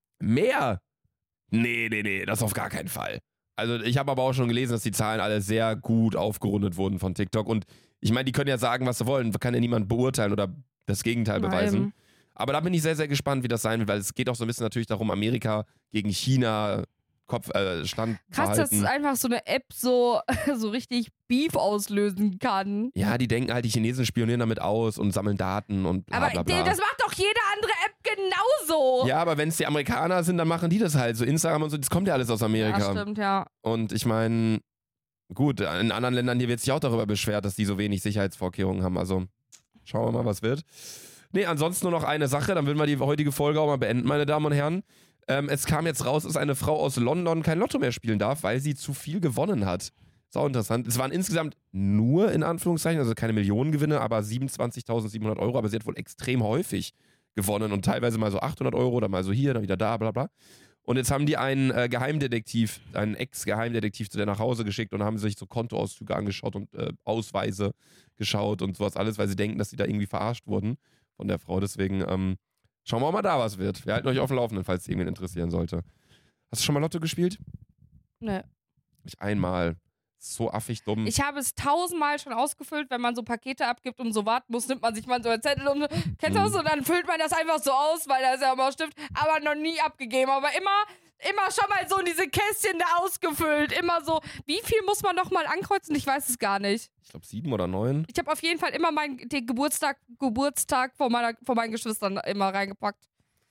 Speaker 7: Mehr? Nee, nee, nee, das auf gar keinen Fall. Also ich habe aber auch schon gelesen, dass die Zahlen alle sehr gut aufgerundet wurden von TikTok. Und ich meine, die können ja sagen, was sie wollen. Kann ja niemand beurteilen oder das Gegenteil
Speaker 1: Na,
Speaker 7: beweisen.
Speaker 1: eben.
Speaker 7: Aber da bin ich sehr, sehr gespannt, wie das sein wird, weil es geht auch so ein bisschen natürlich darum, Amerika gegen China Kopf, äh, Stand
Speaker 1: Krass,
Speaker 7: zu
Speaker 1: dass
Speaker 7: halten.
Speaker 1: einfach so eine App so, so richtig Beef auslösen kann.
Speaker 7: Ja, die denken halt, die Chinesen spionieren damit aus und sammeln Daten und bla
Speaker 1: Aber
Speaker 7: bla bla.
Speaker 1: das macht doch doch jede andere App genauso.
Speaker 7: Ja, aber wenn es die Amerikaner sind, dann machen die das halt. So Instagram und so, das kommt ja alles aus Amerika.
Speaker 1: Ja, stimmt, ja.
Speaker 7: Und ich meine, gut, in anderen Ländern hier wird sich auch darüber beschwert, dass die so wenig Sicherheitsvorkehrungen haben. Also schauen wir mal, was wird. Nee, ansonsten nur noch eine Sache, dann würden wir die heutige Folge auch mal beenden, meine Damen und Herren. Ähm, es kam jetzt raus, dass eine Frau aus London kein Lotto mehr spielen darf, weil sie zu viel gewonnen hat. Ist auch interessant. Es waren insgesamt nur, in Anführungszeichen, also keine Millionengewinne, aber siebenundzwanzigtausendsiebenhundert Euro, aber sie hat wohl extrem häufig gewonnen und teilweise mal so achthundert Euro oder mal so hier, dann wieder da, bla bla. Und jetzt haben die einen äh, Geheimdetektiv, einen Ex-Geheimdetektiv zu der nach Hause geschickt und haben sich so Kontoauszüge angeschaut und äh, Ausweise geschaut und sowas alles, weil sie denken, dass sie da irgendwie verarscht wurden von der Frau. Deswegen ähm, schauen wir mal da, was wird. Wir halten euch auf dem Laufenden, falls es irgendwen interessieren sollte. Hast du schon mal Lotto gespielt?
Speaker 1: Nee.
Speaker 7: Ich einmal. So affig dumm.
Speaker 1: Ich habe es tausendmal schon ausgefüllt, wenn man so Pakete abgibt und so warten muss, nimmt man sich mal so einen Zettel um. Kennst du das? Und dann füllt man das einfach so aus, weil da ist ja immer Stift, aber noch nie abgegeben. Aber immer, immer schon mal so in diese Kästchen da ausgefüllt. Immer so, wie viel muss man noch mal ankreuzen? Ich weiß es gar nicht.
Speaker 7: Ich glaube sieben oder neun.
Speaker 1: Ich habe auf jeden Fall immer meinen den Geburtstag, Geburtstag von, meiner, von meinen Geschwistern immer reingepackt.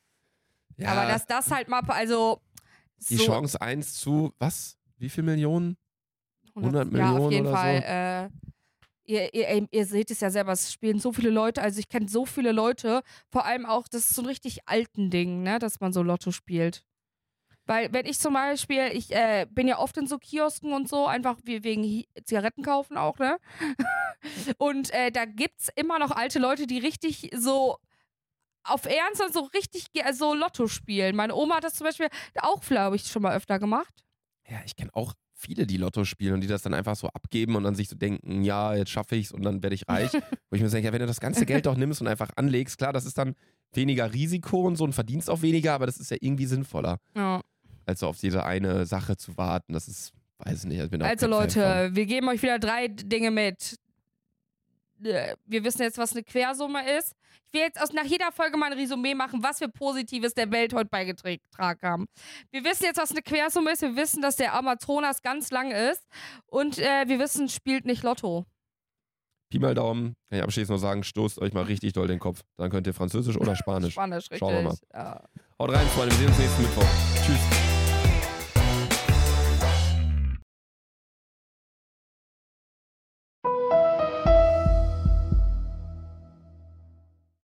Speaker 7: Ja,
Speaker 1: aber dass das halt mal, also
Speaker 7: die
Speaker 1: so
Speaker 7: Chance eins zu, was? Wie viel Millionen? hundert
Speaker 1: ja,
Speaker 7: Millionen
Speaker 1: auf jeden
Speaker 7: oder
Speaker 1: Fall.
Speaker 7: so?
Speaker 1: Äh, ihr, ihr, ihr seht es ja selber, es spielen so viele Leute, also ich kenne so viele Leute, vor allem auch, das ist so ein richtig alten Ding, ne, dass man so Lotto spielt. Weil, wenn ich zum Beispiel, ich äh, bin ja oft in so Kiosken und so, einfach wie wegen Hi- Zigaretten kaufen auch, ne? Und äh, da gibt's immer noch alte Leute, die richtig so auf Ernst und so richtig ge- so Lotto spielen. Meine Oma hat das zum Beispiel auch, glaube ich, schon mal öfter gemacht.
Speaker 7: Ja, ich kenne auch viele, die Lotto spielen und die das dann einfach so abgeben und dann sich so denken, ja, jetzt schaffe ich's und dann werde ich reich. Wo ich mir denke, ja, wenn du das ganze Geld doch nimmst und einfach anlegst, klar, das ist dann weniger Risiko und so und verdienst auch weniger, aber das ist ja irgendwie sinnvoller,
Speaker 1: Ja.
Speaker 7: als so auf diese eine Sache zu warten. Das ist, weiß ich nicht. Ich bin auch
Speaker 1: Also
Speaker 7: kein Fan
Speaker 1: Leute,
Speaker 7: von.
Speaker 1: wir geben euch wieder drei Dinge mit. Äh, Wir wissen jetzt, was eine Quersumme ist. Ich will jetzt aus, nach jeder Folge mal ein Resümee machen, was wir Positives der Welt heute beigetragen haben. Wir wissen jetzt, was eine Quersumme ist. Wir wissen, dass der Amazonas ganz lang ist. Und äh, wir wissen, spielt nicht Lotto.
Speaker 7: Pi mal Daumen, kann ich abschließend nur sagen, stoßt euch mal richtig doll den Kopf. Dann könnt ihr Französisch oder Spanisch.
Speaker 1: Spanisch, richtig.
Speaker 7: Schauen wir mal.
Speaker 1: Ja.
Speaker 7: Haut rein, Freunde. Wir sehen uns nächsten Mittwoch. Tschüss.